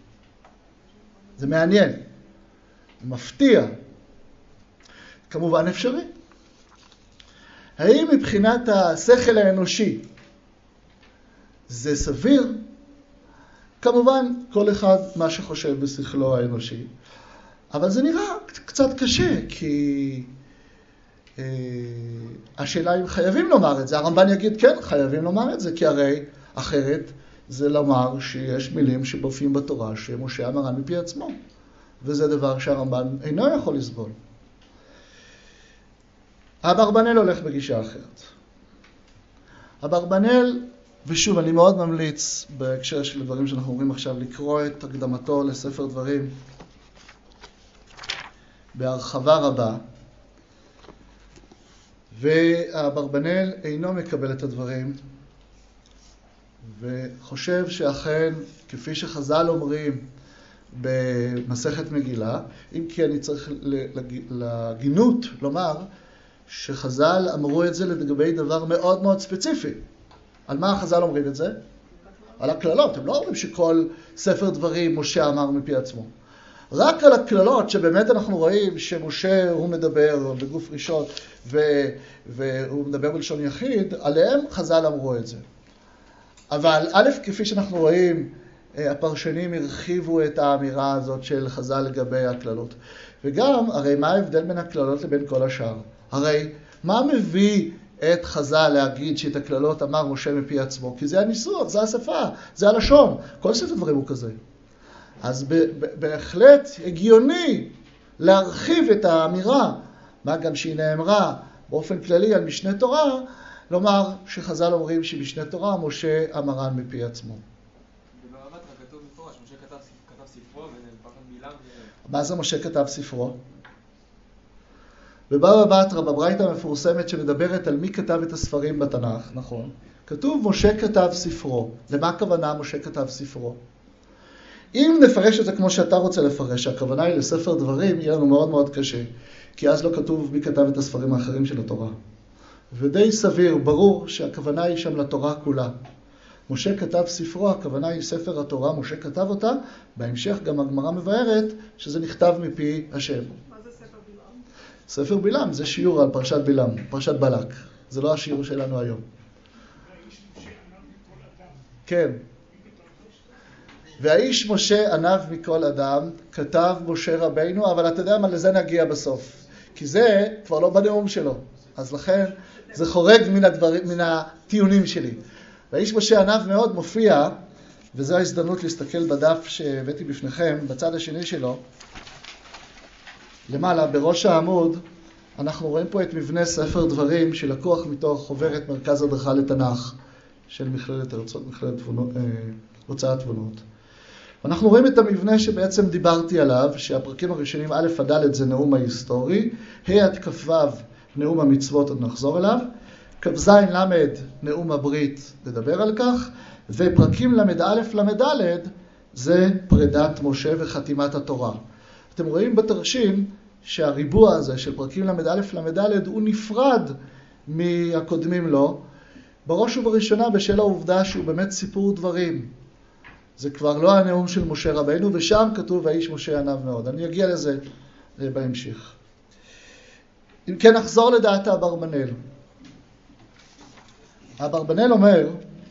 זה מעניין, מפתיע, כמובן אפשרי. האם מבחינת השכל האנושי זה סביר? כמובן כל אחד מה שחושב בשכלו האנושי, אבל זה נראה קצת קשה, כי השאלה אם חייבים לומר את זה. הרמב"ן יגיד כן, חייבים לומר את זה, כי הרי אחרת זה לומר שיש מילים שמופיעים בתורה שמשה אמרן מפי עצמו. וזה דבר שהרמב"ן אינו יכול לסבול. אברבנאל הולך בגישה אחרת. אברבנאל, ושוב אני מאוד ממליץ בהקשר של הדברים שאנחנו אומרים עכשיו, לקרוא את הקדמתו לספר דברים בהרחבה רבה, ואברבנאל אינו מקבל את הדברים, וחושב שאכן, כפי שחז"ל אומרים במסכת מגילה, אם כי אני צריך להגינות לומר שחז"ל אמרו את זה לגבי דבר מאוד מאוד ספציפי. על מה החז"ל אומרים את זה? על הכללות. הם לא אומרים שכל ספר דברים משה אמר מפי עצמו. רק על הכללות שבאמת אנחנו רואים שמשה הוא מדבר בגוף ראשון והוא מדבר בלשון יחיד, עליהם חז"ל אמרו את זה. אבל א', כפי שאנחנו רואים, הפרשנים הרחיבו את האמירה הזאת של חז"ל לגבי הכללות. וגם, הרי מה ההבדל בין הכללות לבין כל השאר? הרי מה מביא את חז"ל להגיד שאת הכללות אמר משה מפי עצמו? כי זה הניסוח, זה השפה, זה הלשון. כל ספר דברים הוא כזה. אז בהחלט הגיוני להרחיב את האמירה, מה גם שהיא נאמרה באופן כללי על משנה תורה, לומר שחז"ל אומרים שמשנה תורה משה אמרן מפי עצמו. בבבא בתרא כתוב מפורש, משה כתב ספרו ופחד בלעם. מה זה משה כתב ספרו? בבבא בתרא, בברייתא המפורסמת שמדברת על מי כתב את הספרים בתנ"ך, נכון? כתוב משה כתב ספרו. למה הכוונה משה כתב ספרו? אם נפרש את זה כמו שאתה רוצה לפרש, הכוונה היא לספר דברים, יהיה לנו מאוד מאוד קשה. כי אז לא כתוב מי כתב את הספרים האחרים של התורה. ודי סביר, ברור שהכוונה היא שם לתורה כולה. משה כתב ספרו, הכוונה היא ספר התורה, משה כתב אותה, בהמשך גם הגמרא מבארת שזה נכתב מפי השם. מה זה ספר בלעם? ספר בלעם זה שיעור על פרשת בלעם, פרשת בלק. זה לא השיעור שלנו היום. כן. והאיש משה ענב מכל אדם, כתב משה רבינו, אבל אתה יודע מה, לזה נגיע בסוף. כי זה כבר לא בנאום שלו. אז לכן זה חורג מן הטיעונים שלי. והאיש משה ענב מאוד מופיע, וזו ההזדמנות להסתכל בדף שהבאתי בפניכם, בצד השני שלו. למעלה, בראש העמוד, אנחנו רואים פה את מבנה ספר דברים שלקוח מתוך חוברת מרכז הדרכה לתנ"ך של מכללת הוצאת תבונות. אנחנו רואים את המבנה שבעצם דיברתי עליו, שהפרקים הראשונים א' עד ד' זה נאום ההיסטורי, ה' עד כ"ו נאום המצוות, עוד נחזור אליו, כ"ז למד נאום הברית, נדבר על כך, ופרקים למד למד זה פרידת משה וחתימת התורה. אתם רואים בתרשים שהריבוע הזה של פרקים למד הוא נפרד מהקודמים לו, בראש ובראשונה בשל העובדה שהוא באמת סיפור דברים. זה כבר לא הנאום של משה רבינו, ושם כתוב האיש משה ענב מאוד. אני אגיע לזה בהמשך. אם כן, נחזור לדעת אברבנאל. אברבנאל אומר,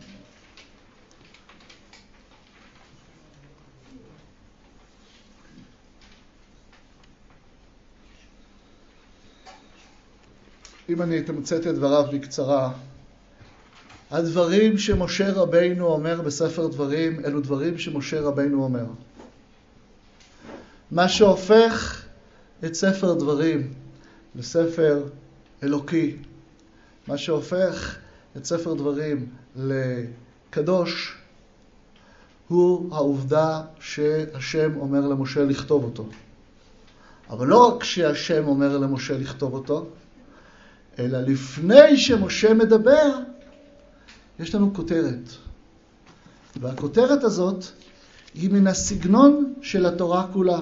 אם אני אתמצת את דבריו בקצרה, הדברים שמשה רבינו אומר בספר דברים, אלו דברים שמשה רבינו אומר. מה שהופך את ספר דברים לספר אלוקי, מה שהופך את ספר דברים לקדוש, הוא העובדה שהשם אומר למשה לכתוב אותו. אבל לא רק שהשם אומר למשה לכתוב אותו, אלא לפני שמשה מדבר, יש לנו כותרת. והכותרת הזאת היא מן הסגנון של התורה כולה.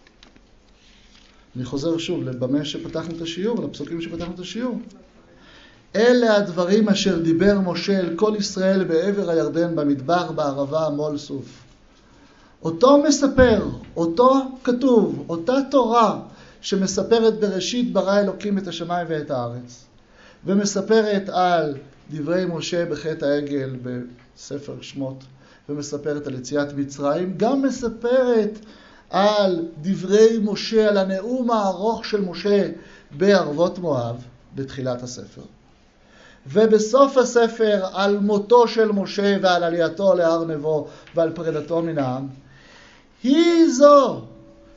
אני חוזר שוב לבמה שפתחנו את השיעור, לפסוקים שפתחנו את השיעור. אלה הדברים אשר דיבר משה אל כל ישראל בעבר הירדן, במדבר, בערבה, מול סוף. אותו מספר, אותו כתוב, אותה תורה שמספרת בראשית ברא אלוקים את השמיים ואת הארץ, ומספרת על דברי משה בחטא העגל בספר שמות, ומספרת על יציאת מצרים, גם מספרת על דברי משה, על הנאום הארוך של משה בערבות מואב, בתחילת הספר. ובסוף הספר על מותו של משה ועל עלייתו להר נבו ועל פרידתו מן העם. היא זו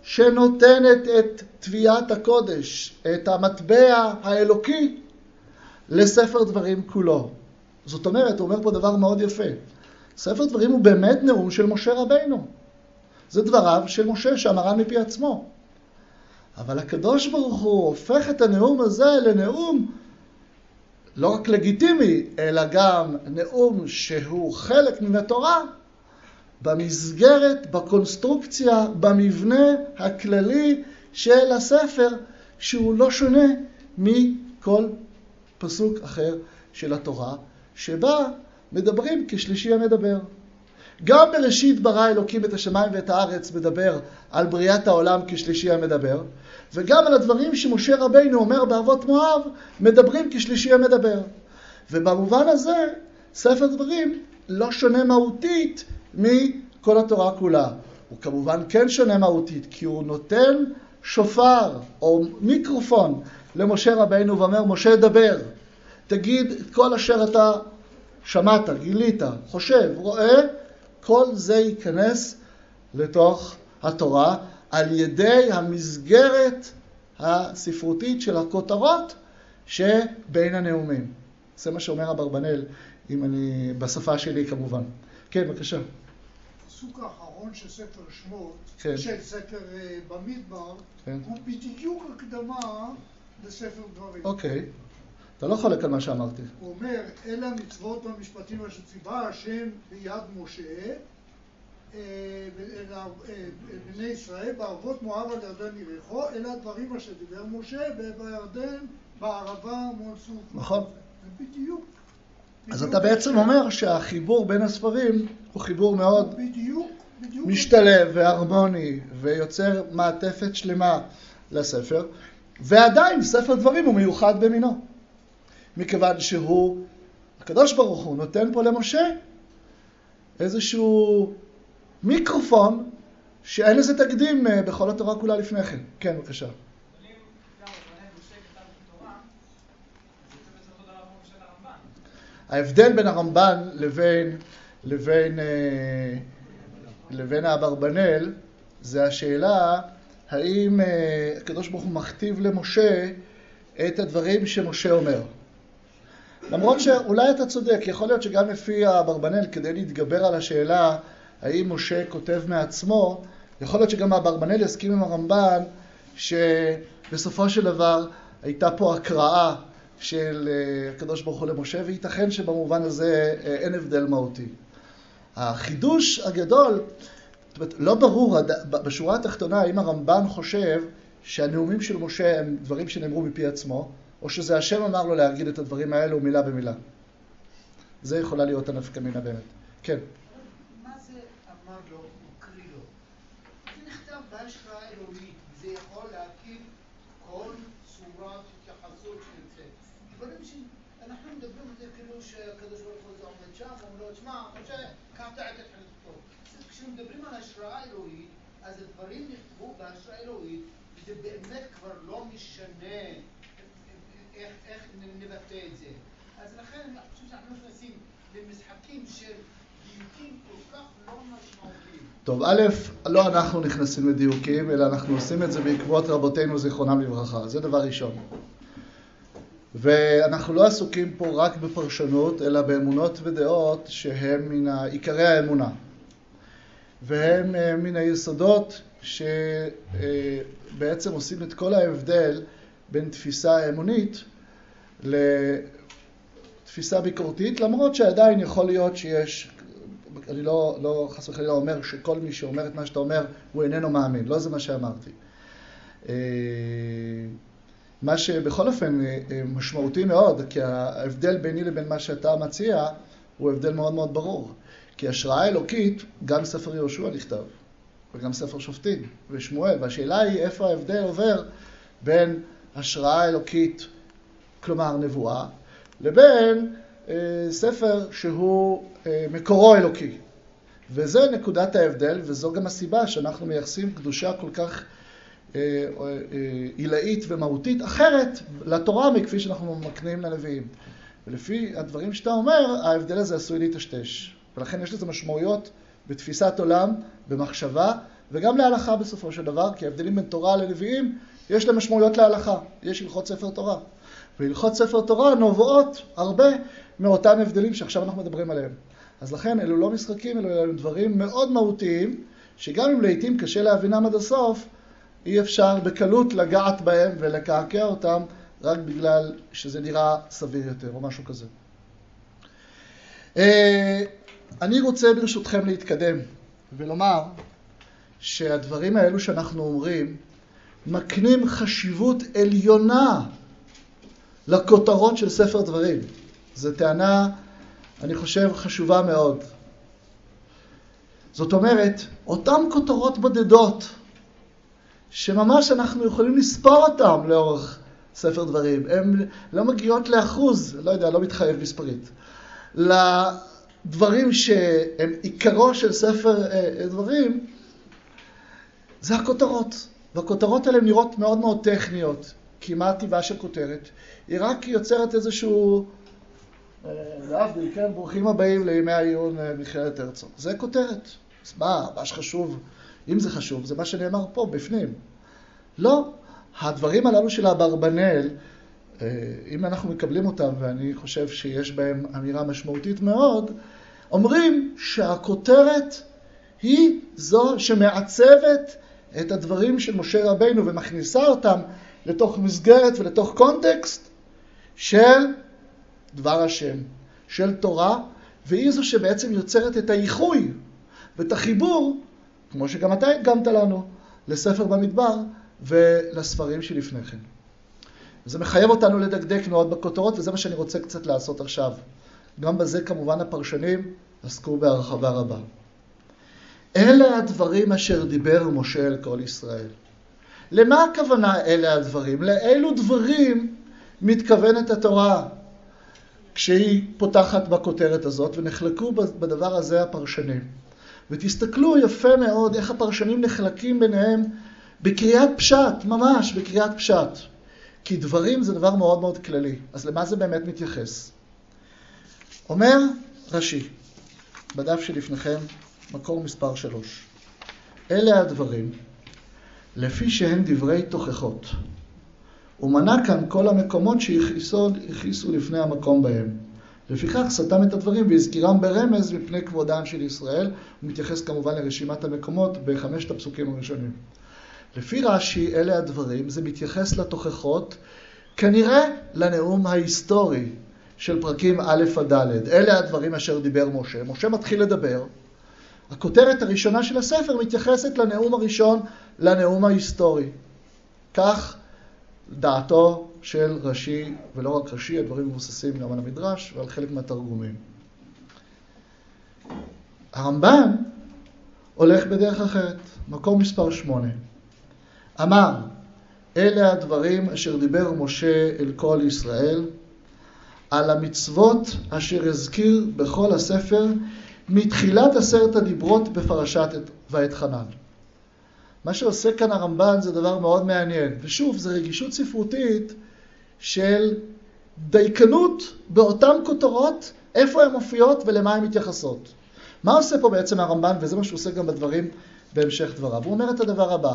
שנותנת את תביעת הקודש, את המטבע האלוקי, לספר דברים כולו. זאת אומרת, הוא אומר פה דבר מאוד יפה. ספר דברים הוא באמת נאום של משה רבינו. זה דבריו של משה שאמרן מפי עצמו. אבל הקדוש ברוך הוא הופך את הנאום הזה לנאום לא רק לגיטימי, אלא גם נאום שהוא חלק מן התורה, במסגרת, בקונסטרוקציה, במבנה הכללי של הספר, שהוא לא שונה מכל פסוק אחר של התורה, שבה מדברים כשלישי המדבר. גם בראשית ברא אלוקים את השמיים ואת הארץ מדבר על בריאת העולם כשלישי המדבר, וגם על הדברים שמשה רבינו אומר בערבות מואב מדברים כשלישי המדבר. ובמובן הזה ספר דברים לא שונה מהותית מכל התורה כולה. הוא כמובן כן שונה מהותית, כי הוא נותן שופר או מיקרופון למשה רבינו ואומר, משה דבר, תגיד את כל אשר אתה שמעת, גילית, חושב, רואה, כל זה ייכנס לתוך התורה על ידי המסגרת הספרותית של הכותרות שבין הנאומים. זה מה שאומר אברבנאל, אם אני בשפה שלי כמובן. כן, בבקשה. הפסוק האחרון של ספר שמות, כן. של ספר במדבר, כן. הוא בדיוק הקדמה לספר דברים. אוקיי. אתה לא חולק על מה שאמרתי. הוא אומר, אלה המצוות והמשפטים אשר ציווה השם ביד משה, בני ישראל, בערבות מואב על ירדן יריחו, אלה הדברים אשר דיבר משה, ובירדן, בערבה מול סוף. נכון. זה בדיוק. אז אתה בעצם אומר שהחיבור בין הספרים הוא חיבור מאוד בדיוק. משתלב והרמוני ויוצר מעטפת שלמה לספר, ועדיין ספר דברים הוא מיוחד במינו. מכיוון שהוא, הקדוש ברוך הוא נותן פה למשה איזשהו מיקרופון שאין לזה תקדים בכל התורה כולה לפני כן. כן, בבקשה. ההבדל בין הרמב"ן לבין האברבנאל זה השאלה האם הקדוש ברוך הוא מכתיב למשה את הדברים שמשה אומר. למרות שאולי אתה צודק, יכול להיות שגם לפי האברבנאל, כדי להתגבר על השאלה האם משה כותב מעצמו, יכול להיות שגם האברבנאל יסכים עם הרמב"ן שבסופו של דבר הייתה פה הקראה של הקדוש ברוך הוא למשה, וייתכן שבמובן הזה אין הבדל מהותי. החידוש הגדול, לא ברור בשורה התחתונה אם הרמב"ן חושב שהנאומים של משה הם דברים שנאמרו מפי עצמו, או שזה השם אמר לו להגיד את הדברים האלו מילה במילה. זה יכולה להיות הנפקא מינה באמת. כן. מה זה אמר לו, מקריא לו? זה נכתב בהשראה אלוהית, זה יכול להקים כל צורת התייחסות שנמצאת. דברים שאנחנו מדברים על זה כאילו שהקדוש ברוך הוא עומד שם, אומר לו, תשמע, משה, קח את חלקתו. כשמדברים על השראה אלוהית, אז הדברים נכתבו בהשראה אלוהית, וזה באמת כבר לא משנה איך נבטא את זה. אז לכן אני חושב שאנחנו נכנסים למשחקים של דיוקים כל כך לא משמעותיים. טוב, א', לא אנחנו נכנסים לדיוקים, אלא אנחנו עושים את זה בעקבות רבותינו זיכרונם לברכה. זה דבר ראשון. ואנחנו לא עסוקים פה רק בפרשנות, אלא באמונות ודעות שהם מן עיקרי האמונה. והם מן היסודות שבעצם עושים את כל ההבדל בין תפיסה אמונית לתפיסה ביקורתית, למרות שעדיין יכול להיות שיש, אני לא חס וחלילה אומר שכל מי שאומר את מה שאתה אומר הוא איננו מאמין, לא זה מה שאמרתי. מה שבכל אופן משמעותי מאוד, כי ההבדל ביני לבין מה שאתה מציע הוא הבדל מאוד מאוד ברור. כי השראה אלוקית, גם ספר יהושע נכתב, וגם ספר שופטים ושמואל, והשאלה היא איפה ההבדל עובר בין השראה אלוקית, כלומר נבואה, לבין ספר שהוא מקורו אלוקי. וזה נקודת ההבדל, וזו גם הסיבה שאנחנו מייחסים קדושה כל כך עילאית ומהותית אחרת לתורה מכפי שאנחנו מקנים לנביאים. ולפי הדברים שאתה אומר, ההבדל הזה עשוי להתשתש. ולכן יש לזה משמעויות בתפיסת עולם, במחשבה וגם להלכה בסופו של דבר, כי ההבדלים בין תורה לנביאים, יש להם משמעויות להלכה. יש הלכות ספר תורה. והלכות ספר תורה נובעות הרבה מאותם הבדלים שעכשיו אנחנו מדברים עליהם. אז לכן אלו לא משחקים, אלו דברים מאוד מהותיים, שגם אם לעתים קשה להבינם עד הסוף, אי אפשר בקלות לגעת בהם ולקעקע אותם, רק בגלל שזה נראה סביר יותר או משהו כזה. אני רוצה ברשותכם להתקדם ולומר שהדברים האלו שאנחנו אומרים מקנים חשיבות עליונה לכותרות של ספר דברים. זו טענה, אני חושב, חשובה מאוד. זאת אומרת, אותן כותרות בודדות, שממש אנחנו יכולים לספור אותן לאורך ספר דברים, הן לא מגיעות לאחוז, לא יודע, לא מתחייב מספרית, לדברים שהם עיקרו של ספר דברים, זה הכותרות. והכותרות האלה נראות מאוד מאוד טכניות, כי מה הטבעה של כותרת? היא רק יוצרת איזשהו, להבדיל, כן, ברוכים הבאים לימי העיון מכללת הרצוג. זה כותרת. אז מה שחשוב, אם זה חשוב, זה מה שנאמר פה, בפנים. לא, הדברים הללו של אברבנאל, אם אנחנו מקבלים אותם, ואני חושב שיש בהם אמירה משמעותית מאוד, אומרים שהכותרת היא זו שמעצבת את הדברים של משה רבינו ומכניסה אותם לתוך מסגרת ולתוך קונטקסט של דבר השם, של תורה, והיא זו שבעצם יוצרת את האיחוי ואת החיבור, כמו שגם אתה הדגמת לנו, לספר במדבר ולספרים שלפני כן. זה מחייב אותנו לדקדק מאוד בכותרות, וזה מה שאני רוצה קצת לעשות עכשיו. גם בזה כמובן הפרשנים עסקו בהרחבה רבה. אלה הדברים אשר דיבר משה אל כל ישראל. למה הכוונה אלה הדברים? לאילו דברים מתכוונת התורה כשהיא פותחת בכותרת הזאת, ונחלקו בדבר הזה הפרשנים. ותסתכלו יפה מאוד איך הפרשנים נחלקים ביניהם בקריאת פשט, ממש בקריאת פשט. כי דברים זה דבר מאוד מאוד כללי. אז למה זה באמת מתייחס? אומר רש"י, בדף שלפניכם, מקור מספר 3. אלה הדברים, לפי שהן דברי תוכחות. ומנה כאן כל המקומות שהכיסו לפני המקום בהם. לפיכך סתם את הדברים והזכירם ברמז מפני כבודם של ישראל. הוא מתייחס כמובן לרשימת המקומות ב5 הפסוקים הראשונים. לפי רש"י, אלה הדברים, זה מתייחס לתוכחות, כנראה לנאום ההיסטורי של פרקים א' עד ד'. אלה הדברים אשר דיבר משה. משה מתחיל לדבר. הכותרת הראשונה של הספר מתייחסת לנאום הראשון, לנאום ההיסטורי. כך דעתו של רש"י, ולא רק רש"י, הדברים מבוססים גם על המדרש ועל חלק מהתרגומים. הרמב"ן הולך בדרך אחרת, מקור מספר 8. אמר, אלה הדברים אשר דיבר משה אל כל ישראל, על המצוות אשר הזכיר בכל הספר, מתחילת 10 הדיברות בפרשת ואתחנן. מה שעושה כאן הרמב"ן זה דבר מאוד מעניין. ושוב, זה רגישות ספרותית של דייקנות באותן כותרות, איפה הן מופיעות ולמה הן מתייחסות. מה עושה פה בעצם הרמב"ן, וזה מה שהוא עושה גם בדברים בהמשך דבריו. הוא אומר את הדבר הבא.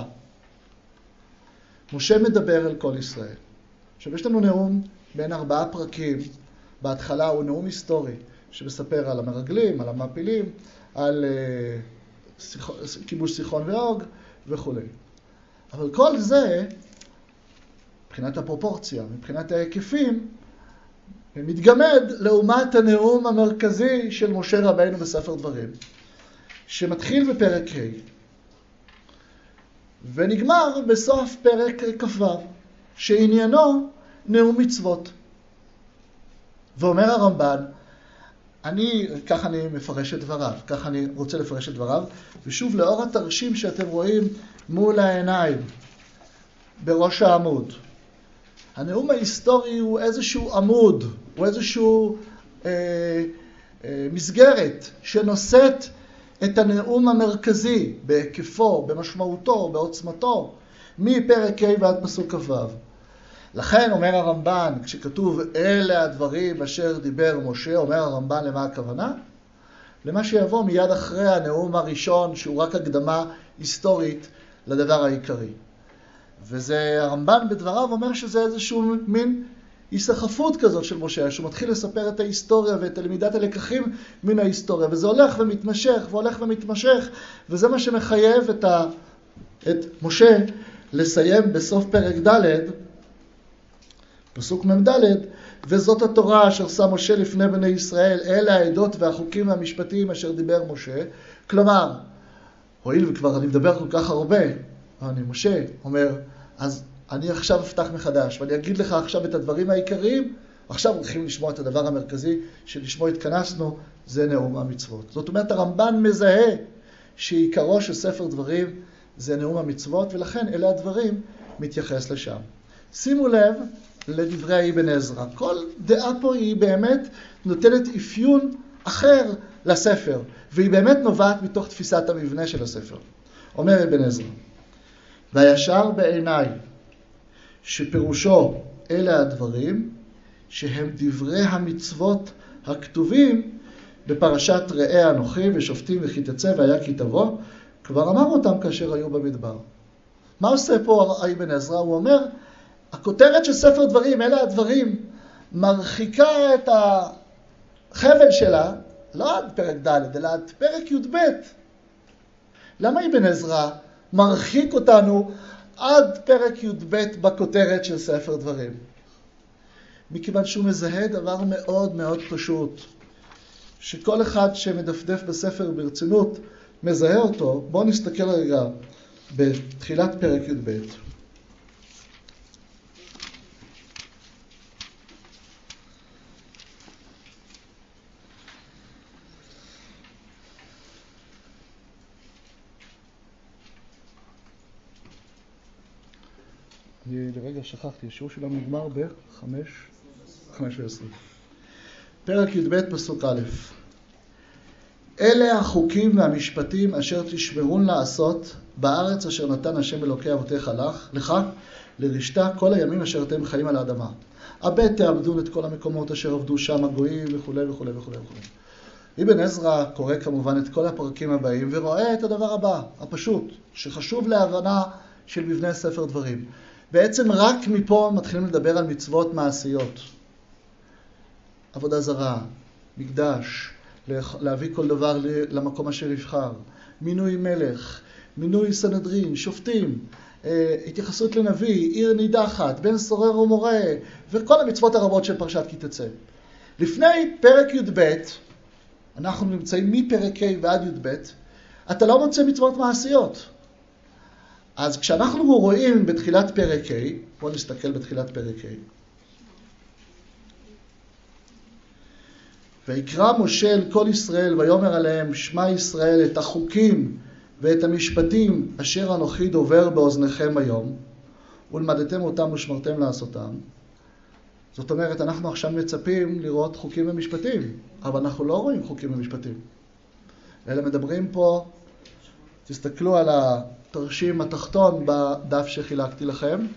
משה מדבר אל כל ישראל. עכשיו יש לנו נאום בין 4 פרקים. בהתחלה הוא נאום היסטורי, שמספר על המרגלים, על המעפילים, על כיבוש סיחון ואוג וכו'. אבל כל זה, מבחינת הפרופורציה, מבחינת ההיקפים, מתגמד לעומת הנאום המרכזי של משה רבינו בספר דברים, שמתחיל בפרק ה' ונגמר בסוף פרק כ"ו, שעניינו נאום מצוות. ואומר הרמב"ן, כך אני מפרש את דבריו, כך אני רוצה לפרש את דבריו, ושוב לאור התרשים שאתם רואים מול העיניים, בראש העמוד. הנאום ההיסטורי הוא איזשהו עמוד, הוא איזשהו מסגרת שנושאת את הנאום המרכזי בהיקפו, במשמעותו, בעוצמתו, מפרק ה' ועד פסוק כ"ו. לכן אומר הרמב"ן, כשכתוב אלה הדברים אשר דיבר משה, אומר הרמב"ן למה הכוונה? למה שיבוא מיד אחרי הנאום הראשון, שהוא רק הקדמה היסטורית לדבר העיקרי. וזה הרמב"ן בדבריו אומר שזה איזשהו מין היסחפות כזאת של משה, שהוא מתחיל לספר את ההיסטוריה ואת למידת הלקחים מן ההיסטוריה, וזה הולך ומתמשך והולך ומתמשך, וזה מה שמחייב את משה לסיים בסוף פרק ד', פסוק מ"ד, וזאת התורה אשר שם משה לפני בני ישראל, אלה העדות והחוקים והמשפטים אשר דיבר משה. כלומר, הואיל וכבר אני מדבר כל כך הרבה, משה אומר, אז אני עכשיו אפתח מחדש, ואני אגיד לך עכשיו את הדברים העיקריים. עכשיו הולכים לשמוע את הדבר המרכזי שלשמו התכנסנו, זה נאום המצוות. זאת אומרת, הרמב"ן מזהה שעיקרו של ספר דברים זה נאום המצוות, ולכן אלה הדברים מתייחס לשם. שימו לב לדברי אבן עזרא. כל דעה פה היא באמת נותנת אפיון אחר לספר, והיא באמת נובעת מתוך תפיסת המבנה של הספר. אומר אבן עזרא, והישר בעיניי, שפירושו אלה הדברים שהם דברי המצוות הכתובים בפרשת ראה אנוכי ושופטים וכי תצא והיה כי תבוא, כבר אמר אותם כאשר היו במדבר. מה עושה פה אבן עזרא? הוא אומר, הכותרת של ספר דברים, אלה הדברים, מרחיקה את החבל שלה, לא עד פרק ד' אלא עד פרק י"ב. למה אבן עזרא מרחיק אותנו עד פרק י"ב בכותרת של ספר דברים? מכיוון שהוא מזהה דבר מאוד מאוד פשוט, שכל אחד שמדפדף בספר ברצינות מזהה אותו. בואו נסתכל רגע בתחילת פרק י"ב. אני לרגע שכחתי, השיעור שלנו נגמר ב-5:20. פרק י"ב פסוק א', אלה החוקים והמשפטים אשר תשמרון לעשות בארץ אשר נתן השם אלוקי אבותיך לך לרשתה כל הימים אשר אתם חיים על האדמה. הבט תעבדון את כל המקומות אשר עבדו שם הגויים וכו' וכו' וכו' וכו'. אבן עזרא קורא כמובן את כל הפרקים הבאים ורואה את הדבר הבא, הפשוט, שחשוב להבנה של מבנה ספר דברים. בעצם רק מפה מתחילים לדבר על מצוות מעשיות. עבודה זרה, מקדש, להביא כל דבר למקום אשר יבחר, מינוי מלך, מינוי סנהדרין, שופטים, התייחסות לנביא, עיר נידחת, בן סורר ומורה, וכל המצוות הרבות של פרשת כי תצא. לפני פרק י"ב, אנחנו נמצאים מפרק ה' ועד י"ב, אתה לא מוצא מצוות מעשיות. אז כשאנחנו רואים בתחילת פרק ה', בואו נסתכל בתחילת פרק ה', ויקרא משה אל כל ישראל ויאמר עליהם שמע ישראל את החוקים ואת המשפטים אשר אנוכי דובר באוזניכם היום ולמדתם אותם ושמרתם לעשותם. זאת אומרת, אנחנו עכשיו מצפים לראות חוקים ומשפטים, אבל אנחנו לא רואים חוקים ומשפטים. אלא מדברים פה, תסתכלו על התרשים התחתון בדף שחילקתי לכם.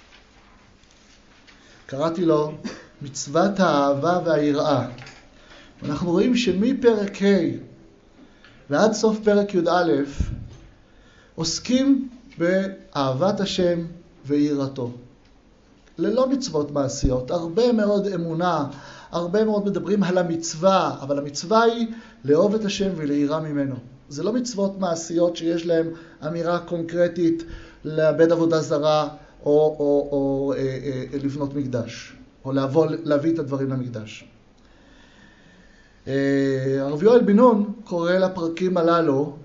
קראתי לו מצוות האהבה והיראה. אנחנו רואים שמפרק ה' ועד סוף פרק י"א עוסקים באהבת השם ויראתו. ללא מצוות מעשיות, הרבה מאוד אמונה, הרבה מאוד מדברים על המצווה, אבל המצווה היא לאהוב את השם וליראה ממנו. זה לא מצוות מעשיות שיש להם אמירה קונקרטית לאבד עבודה זרה או לבנות מקדש, או להביא את הדברים למקדש. הרב יואל בן נון קורא לפרקים הללו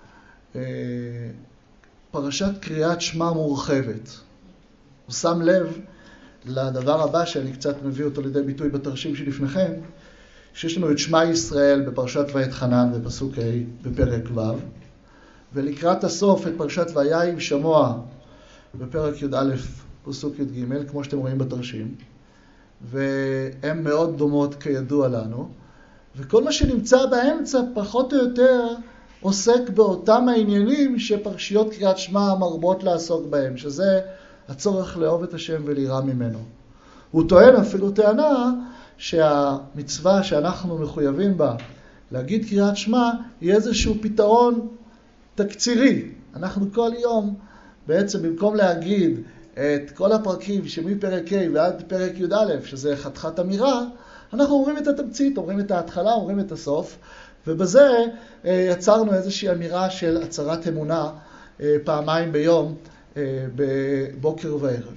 פרשת קריאת שמע מורחבת. הוא שם לב לדבר הבא שאני קצת מביא אותו לידי ביטוי בתרשים שלפניכם, שיש לנו את שמע ישראל בפרשת ואתחנן בפסוק ה' בפרק ו', ולקראת הסוף את פרשת ויהי שמוע בפרק י"א פסוק י"ג, כמו שאתם רואים בתרשים, והן מאוד דומות כידוע לנו, וכל מה שנמצא באמצע פחות או יותר עוסק באותם העניינים שפרשיות קריאת שמע מרבות לעסוק בהם, שזה הצורך לאהוב את השם וליראה ממנו. הוא טוען אפילו טענה שהמצווה שאנחנו מחויבים בה להגיד קריאת שמע היא איזשהו פתרון תקצירי. אנחנו כל יום בעצם במקום להגיד את כל הפרקים שמפרק ה' ועד פרק י"א, שזה חתיכת אמירה, אנחנו אומרים את התמצית, אומרים את ההתחלה, אומרים את הסוף, ובזה יצרנו איזושהי אמירה של הצהרת אמונה פעמיים ביום, בבוקר ובערב.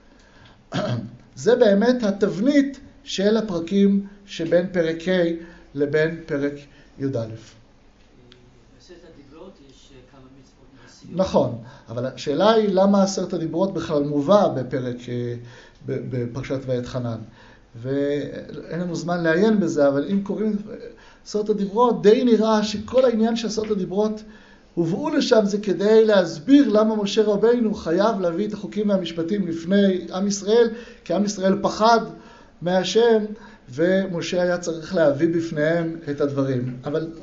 זה באמת התבנית של הפרקים שבין פרק ה' לבין פרק י"א. בספר הדיברות יש כמה מצוות מעשיות. נכון, אבל השאלה היא למה 10 הדיברות בכלל מובא בפרשת ואת חנן. ואין לנו זמן לעיין בזה, אבל אם קוראים 10 הדיברות, די נראה שכל העניין של 10 הדיברות הובאו לשם זה כדי להסביר למה משה רבינו חייב להביא את החוקים והמשפטים לפני עם ישראל, כי עם ישראל פחד מהשם, ומשה היה צריך להביא בפניהם את הדברים.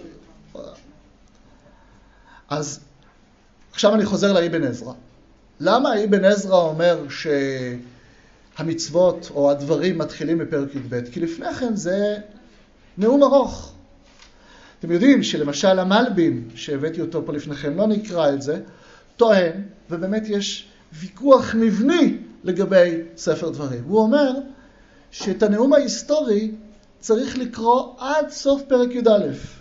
אז עכשיו אני חוזר לאבן עזרא. למה אבן עזרא אומר שהמצוות או הדברים מתחילים בפרק י"ב? כי לפני כן זה נאום ארוך. אתם יודעים שלמשל המלבים, שהבאתי אותו פה לפניכם, לא נקרא את זה, טוען, ובאמת יש ויכוח מבני לגבי ספר דברים. הוא אומר שאת הנאום ההיסטורי צריך לקרוא עד סוף פרק י"א.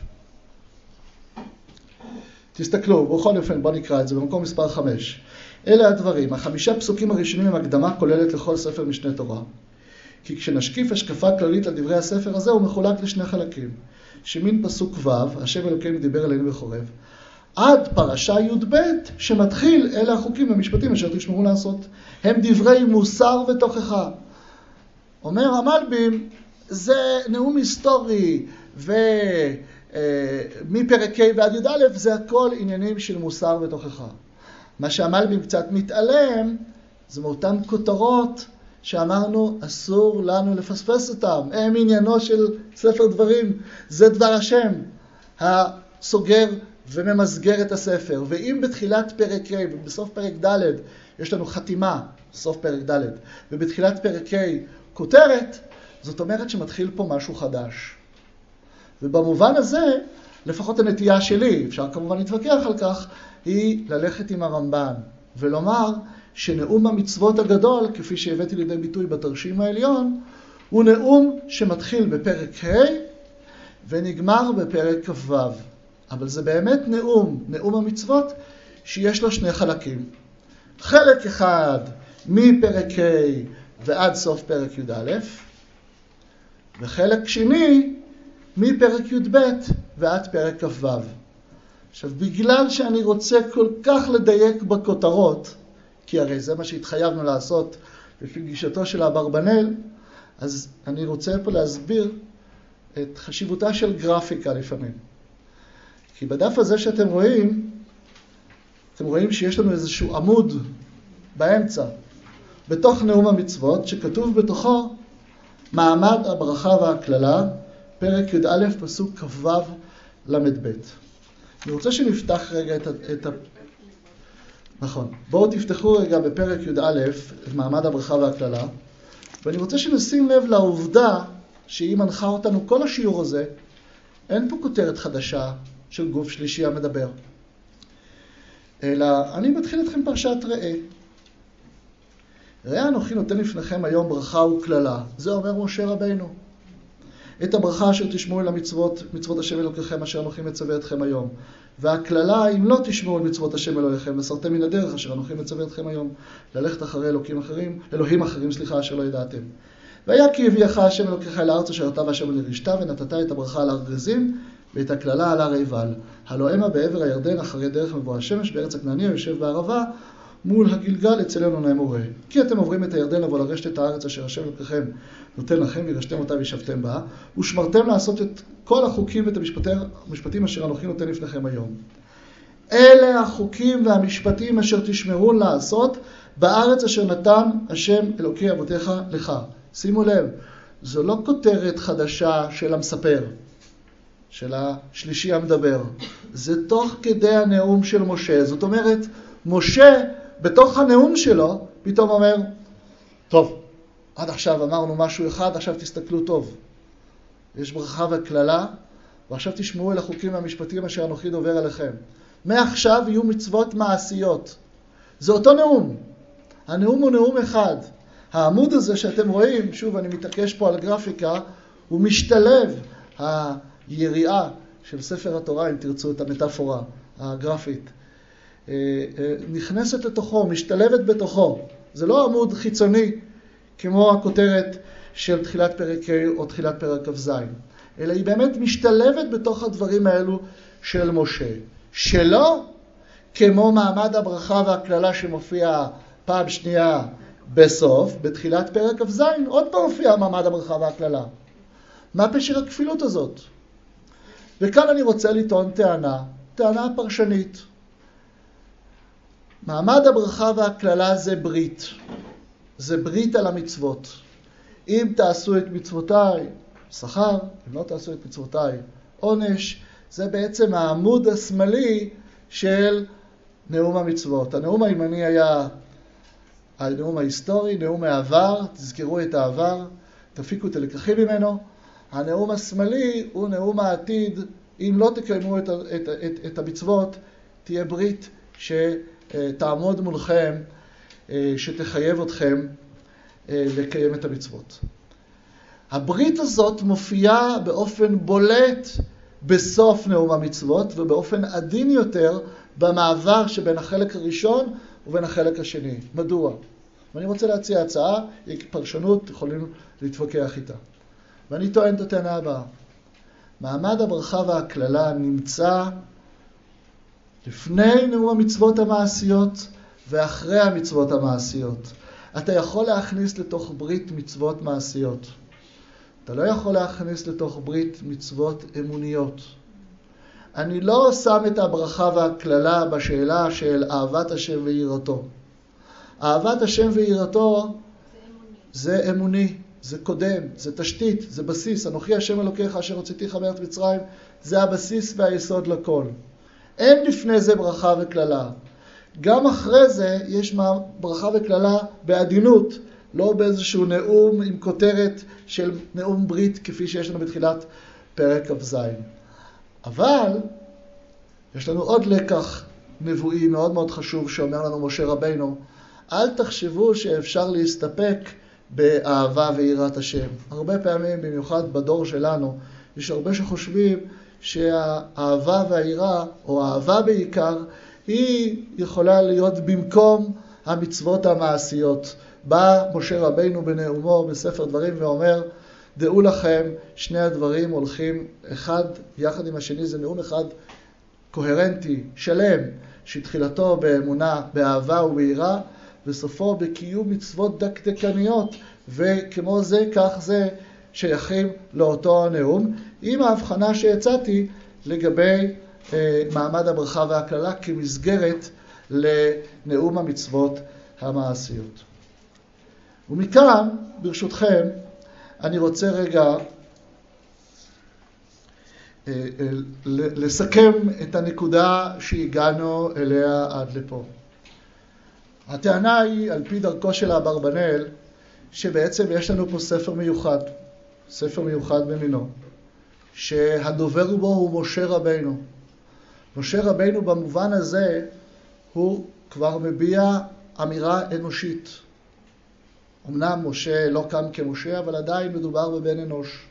תסתכלו, בכל אופן בוא נקרא את זה במקום מספר 5. אלה הדברים, 5 פסוקים הראשונים הם הקדמה כוללת לכל ספר משנה תורה. כי כשנשקיף השקפה כללית על דברי הספר הזה הוא מחולק לשני חלקים. שמין פסוק ו', השם אלוקינו דיבר אלינו בחורב, עד פרשה י"ב שמתחיל אלה החוקים והמשפטים אשר תשמרו לעשות. הם דברי מוסר ותוכחה. אומר המלבים, זה נאום היסטורי, ומפרק ה' ועד י"א זה הכל עניינים של מוסר ותוכחה. מה שהמלבים קצת מתעלם, זה מאותן כותרות שאמרנו אסור לנו לפספס אותם. הם עניינו של ספר דברים, זה דבר השם, הסוגר וממסגר את הספר. ואם בתחילת פרק ה' ובסוף פרק ד' יש לנו חתימה, סוף פרק ד', ובתחילת פרק ה' כותרת, זאת אומרת שמתחיל פה משהו חדש. ובמובן הזה, לפחות הנטייה שלי, אפשר כמובן להתווכח על כך, היא ללכת עם הרמב"ן ולומר שנאום המצוות הגדול, כפי שהבאתי לידי ביטוי בתרשים העליון, הוא נאום שמתחיל בפרק ה' ונגמר בפרק כ"ו. אבל זה באמת נאום המצוות שיש לו שני חלקים. חלק אחד מפרק ה' ועד סוף פרק י"א, וחלק שני מפרק י"ב ועד פרק כ"ו. עכשיו, בגלל שאני רוצה כל כך לדייק בכותרות, כי הרי זה מה שהתחייבנו לעשות לפי גישתו של אברבנאל, אז אני רוצה פה להסביר את חשיבותה של גרפיקה לפעמים. כי בדף הזה שאתם רואים שיש לנו איזשהו עמוד באמצע, בתוך נאום המצוות, שכתוב בתוכו מעמד הברכה והכללה, פרק י"א פסוק כ"ו למ"ב. אני רוצה שנפתח רגע נכון. בואו תפתחו רגע בפרק י"א את מעמד הברכה והכללה, ואני רוצה שנשים לב לעובדה שהיא מנחה אותנו כל השיעור הזה. אין פה כותרת חדשה של גוף שלישי המדבר, אלא אני מתחיל אתכם פרשת ראה. ראה אנוכי נותן לפניכם היום ברכה וכללה. זה אומר משה רבינו. את הברכה אשר תשמעו אל המצוות, מצוות השם אלוקיכם אשר אנוכי מצווה אתכם היום. והכללה, אם לא תשמעו אל מצוות השם אלוהיכם, וסרתם מן הדרך אשר אנוכי מצווה אתכם היום, ללכת אחרי אלוהים אחרים, אשר לא ידעתם. והיה כי הביאך השם אלוקיך אל הארץ אשר אתה והשם אל ירשתה, ונתת את הברכה על הר גריזים, ואת הכללה על הר עיבל. הלא המה בעבר הירדן אחרי דרך מבוא השמש, בארץ הכנעני היושב בערבה, מול הגלגל אצל אלוהינו אמורה. כי אתם עוברים את הירדן לבוא לרשת את הארץ אשר השם אלוקיכם נותן לכם, וירשתם אותה וישבתם בה, ושמרתם לעשות את כל החוקים ואת המשפטים אשר אנוכי נותן לפניכם היום. אלה החוקים והמשפטים אשר תשמרו לעשות בארץ אשר נתן השם אלוקי אבותיך לך. שימו לב, זו לא כותרת חדשה של המספר, של השלישי המדבר. זה תוך כדי הנאום של משה. זאת אומרת, משה בתוך הנאום שלו פתאום אומר, טוב, עד עכשיו אמרנו משהו אחד, עכשיו תסתכלו טוב. יש ברכה וכללה, ועכשיו תשמעו אל החוקים והמשפטים אשר אנוכי דובר עליכם. מעכשיו יהיו מצוות מעשיות. זה אותו נאום. הנאום הוא נאום אחד. העמוד הזה שאתם רואים, שוב אני מתעקש פה על גרפיקה, הוא משתלב. היריעה של ספר התורה, אם תרצו את המטאפורה הגרפית, נכנסת לתוכו, משתלבת בתוכו. זה לא עמוד חיצוני כמו הכותרת של תחילת פרק ה' או תחילת פרק כ"ז, אלא היא באמת משתלבת בתוך הדברים האלו של משה. שלא כמו מעמד הברכה והכללה שמופיע פעם שנייה בסוף, בתחילת פרק כ"ז, עוד פעם מופיע מעמד הברכה והכללה. מה פשר הכפילות הזאת? וכאן אני רוצה לטעון טענה פרשנית. מעמד הברכה והכללה זה ברית. זה ברית על המצוות. אם תעשו את מצוותיי, שכר, אם לא תעשו את מצוותיי, עונש. זה בעצם העמוד השמאלי של נאום המצוות. הנאום הימני היה הנאום ההיסטורי, נאום העבר, תזכרו את העבר, תפיקו את הלקחים ממנו. הנאום השמאלי הוא נאום העתיד, אם לא תקיימו את המצוות, תהיה ברית שתעמוד מולכם, שתחייב אתכם לקיים את המצוות. הברית הזאת מופיעה באופן בולט בסוף נאום המצוות, ובאופן עדין יותר במעבר שבין החלק הראשון ובין החלק השני. מדוע? ואני רוצה להציע הצעה, היא פרשנות, יכולים להתווכח איתה. ואני טוען את הטענה הבאה. מעמד הברכה והכללה נמצא לפני נאום המצוות המעשיות ואחרי המצוות המעשיות. אתה יכול להכניס לתוך ברית מצוות מעשיות. אתה לא יכול להכניס לתוך ברית מצוות אמוניות. אני לא שם את הברכה והכללה בשאלה של אהבת השם ויראתו. אהבת השם ויראתו זה אמוני, זה קודם, זה תשתית, זה בסיס. אנוכי השם אלוקיך אשר הוצאתיך מארץ מצרים, זה הבסיס והיסוד לכל. אין לפני זה ברכה וכללה. גם אחרי זה יש ברכה וכללה בעדינות, לא באיזשהו נאום עם כותרת של נאום ברית כפי שיש לנו בתחילת פרק כ"ז. אבל יש לנו עוד לקח נבואי מאוד מאוד חשוב שאומר לנו משה רבינו, אל תחשבו שאפשר להסתפק באהבה ויראת השם. הרבה פעמים, במיוחד בדור שלנו, יש הרבה שחושבים שהאהבה והיראה, או האהבה בעיקר, היא יכולה להיות במקום המצוות המעשיות. בא משה רבינו בנאומו בספר דברים ואומר, דעו לכם, שני הדברים הולכים אחד יחד עם השני, זה נאום אחד קוהרנטי, שלם, שתחילתו באמונה, באהבה וביראה, וסופו בקיום מצוות דקדקניות, וכמו זה, כך זה שייכים לאותו הנאום, עם ההבחנה שהצעתי לגבי מעמד הברכה והכללה כמסגרת לנאום המצוות המעשיות. ומכאן, ברשותכם, אני רוצה רגע לסכם את הנקודה שהגענו אליה עד לפה. הטענה היא, על פי דרכו של אברבנאל, שבעצם יש לנו פה ספר מיוחד במינו, שהדובר בו הוא משה רבינו. משה רבינו במובן הזה הוא כבר מביע אמירה אנושית. אמנם משה לא קם כמשה, אבל עדיין מדובר בבן אנוש.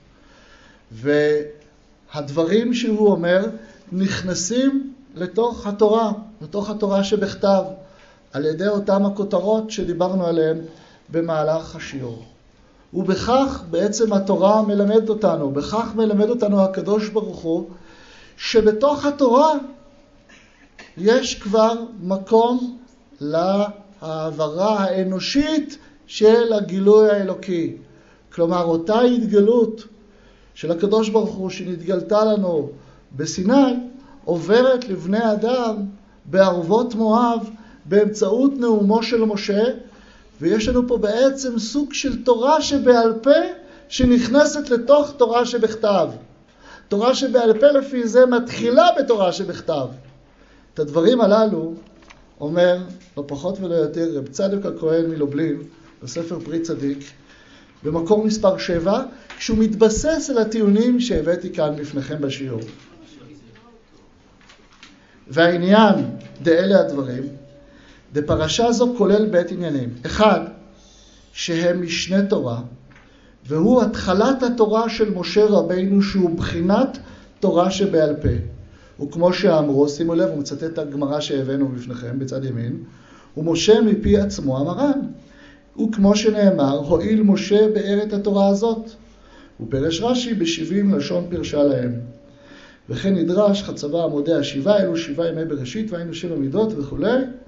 והדברים שהוא אומר נכנסים לתוך התורה שבכתב, על ידי אותם הכותרות שדיברנו עליהן במהלך השיעור. ובכך בעצם התורה מלמדת אותנו, בכך מלמד אותנו הקדוש ברוך הוא, שבתוך התורה יש כבר מקום להעברה האנושית של הגילוי האלוקי. כלומר, אותה התגלות של הקדוש ברוך הוא שנתגלתה לנו בסיני, עוברת לבני אדם בערבות מואב, באמצעות נאומו של משה, ויש לנו פה בעצם סוג של תורה שבעל פה שנכנסת לתוך תורה שבכתב. תורה שבעל פה לפי זה מתחילה בתורה שבכתב. את הדברים הללו אומר, לא פחות ולא יותר, רב צדוק הכהן מלובלין, בספר פרי צדיק, במקור מספר 7, כשהוא מתבסס על הטיעונים שהבאתי כאן בפניכם בשיעור. והעניין, דאלה הדברים, דפרשה זו כולל בית עניינים. אחד, שהם משנה תורה, והוא התחלת התורה של משה רבינו, שהוא בחינת תורה שבעל פה. וכמו שאמרו, שימו לב, הוא מצטט את הגמרא שהבאנו בפניכם בצד ימין, ומשה מפי עצמו אמרן. וכמו שנאמר, הועיל משה באר את התורה הזאת. ופרש רש"י ב70 לשון פרשה להם. וכן נדרש חצבה עמודי השבעה, אלו 7 ימי בראשית, והיינו 7 מידות וכו'.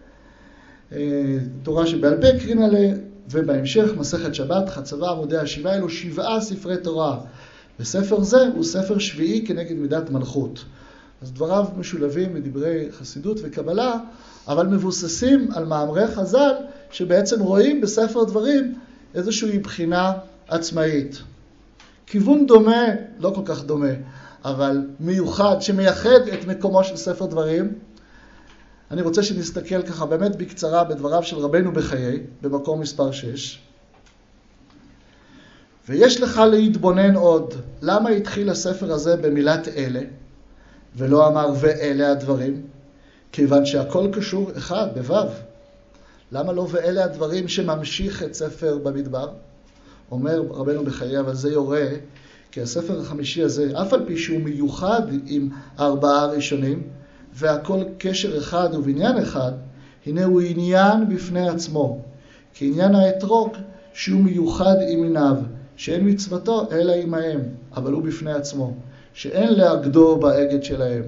תורה שבעל פה קרינה לה, ובהמשך מסכת שבת, חצבה עמודי השבעה, אלו 7 ספרי תורה. וספר זה הוא ספר שביעי כנגד מידת מלכות. אז דבריו משולבים מדברי חסידות וקבלה, אבל מבוססים על מאמרי חז"ל, שבעצם רואים בספר דברים איזושהי בחינה עצמאית. כיוון דומה, לא כל כך דומה, אבל מיוחד, שמייחד את מקומו של ספר דברים. אני רוצה שנסתכל ככה באמת בקצרה בדבריו של רבנו בחיי, במקור מספר 6. ויש לך להתבונן עוד, למה התחיל הספר הזה במילת אלה, ולא אמר ואלה הדברים? כיוון שהכל קשור אחד, בוו. למה לא ואלה הדברים שממשיך את ספר במדבר? אומר רבנו בחיי, אבל זה יורה, כי הספר החמישי הזה, אף על פי שהוא מיוחד עם 4 הראשונים, והכל קשר אחד ובניין אחד, הנה הוא עניין בפני עצמו, כעניין האתרוג שהוא מיוחד עם עיניו, שאין מצוותו אלא עמהם, אבל הוא בפני עצמו, שאין להגדו באגד שלהם.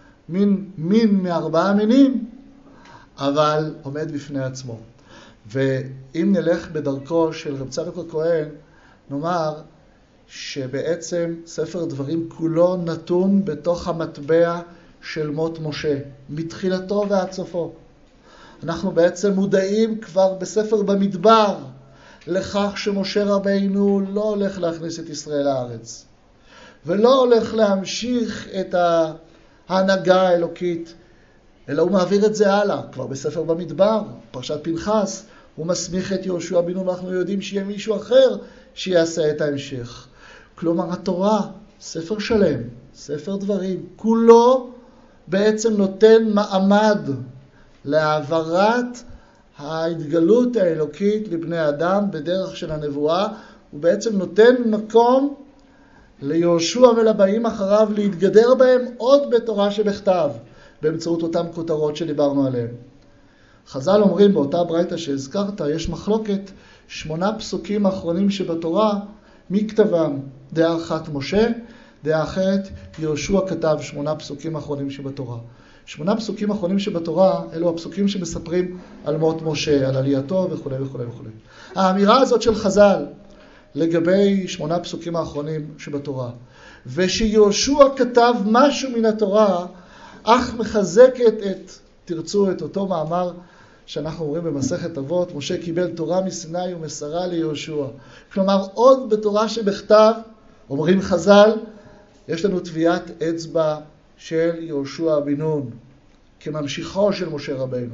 מין מ4 מינים, אבל עומד בפני עצמו. ואם נלך בדרכו של רב צדוק הכהן, נאמר שבעצם ספר דברים כולו נתון בתוך המטבע של מות משה, מתחילתו ועד סופו. אנחנו בעצם מודעים כבר בספר במדבר לכך שמשה רבינו לא הולך להכניס את ישראל לארץ, ולא הולך להמשיך את ההנהגה האלוקית, אלא הוא מעביר את זה הלאה. כבר בספר במדבר, פרשת פנחס, הוא מסמיך את יהושע בן נון, אנחנו יודעים שיהיה מישהו אחר שיעשה את ההמשך. כלומר, התורה, ספר שלם, ספר דברים, כולו בעצם נותן מעמד להעברת ההתגלות האלוקית לבני אדם בדרך של הנבואה, הוא בעצם נותן מקום ליהושע ולבאים אחריו להתגדר בהם עוד בתורה שבכתב, באמצעות אותם כותרות שדיברנו עליהם. חז"ל אומרים באותה ברייתא שהזכרת, יש מחלוקת 8 פסוקים האחרונים שבתורה, מי כתבם? דעה אחת משה, דעה אחרת יהושע כתב 8 פסוקים האחרונים שבתורה. 8 פסוקים האחרונים שבתורה, אלו הפסוקים שמספרים על מות משה, על עלייתו וכו' וכו' וכו'. האמירה הזאת של חז"ל לגבי 8 פסוקים האחרונים שבתורה, ושיהושע כתב משהו מן התורה, אך מחזקת תרצו את אותו מאמר שאנחנו אומרים במסכת אבות, משה קיבל תורה מסיני ומסרה ליהושע. כלומר, עוד בתורה שבכתב, אומרים חז"ל, יש לנו טביעת אצבע של יהושע בן נון, כממשיכו של משה רבינו.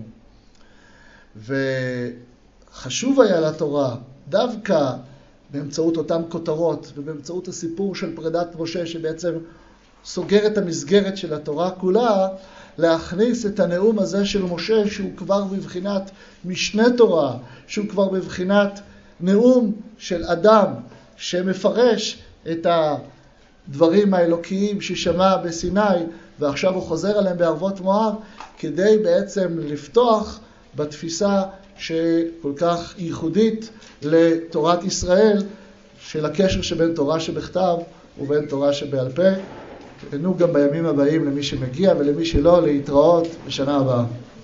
וחשוב היה לתורה, דווקא באמצעות אותם כותרות, ובאמצעות הסיפור של פרידת משה, שבעצם סוגר את המסגרת של התורה כולה, להכניס את הנאום הזה של משה, שהוא כבר בבחינת משנה תורה, שהוא כבר בבחינת נאום של אדם, שמפרש את הדברים האלוקיים ששמע בסיני, ועכשיו הוא חוזר עליהם בערבות מואב, כדי בעצם לפתוח בתפיסה שכל כך ייחודית לתורת ישראל, של הקשר שבין תורה שבכתב ובין תורה שבעל פה. תנו גם בימים הבאים למי שמגיע ולמי שלא, להתראות בשנה הבאה.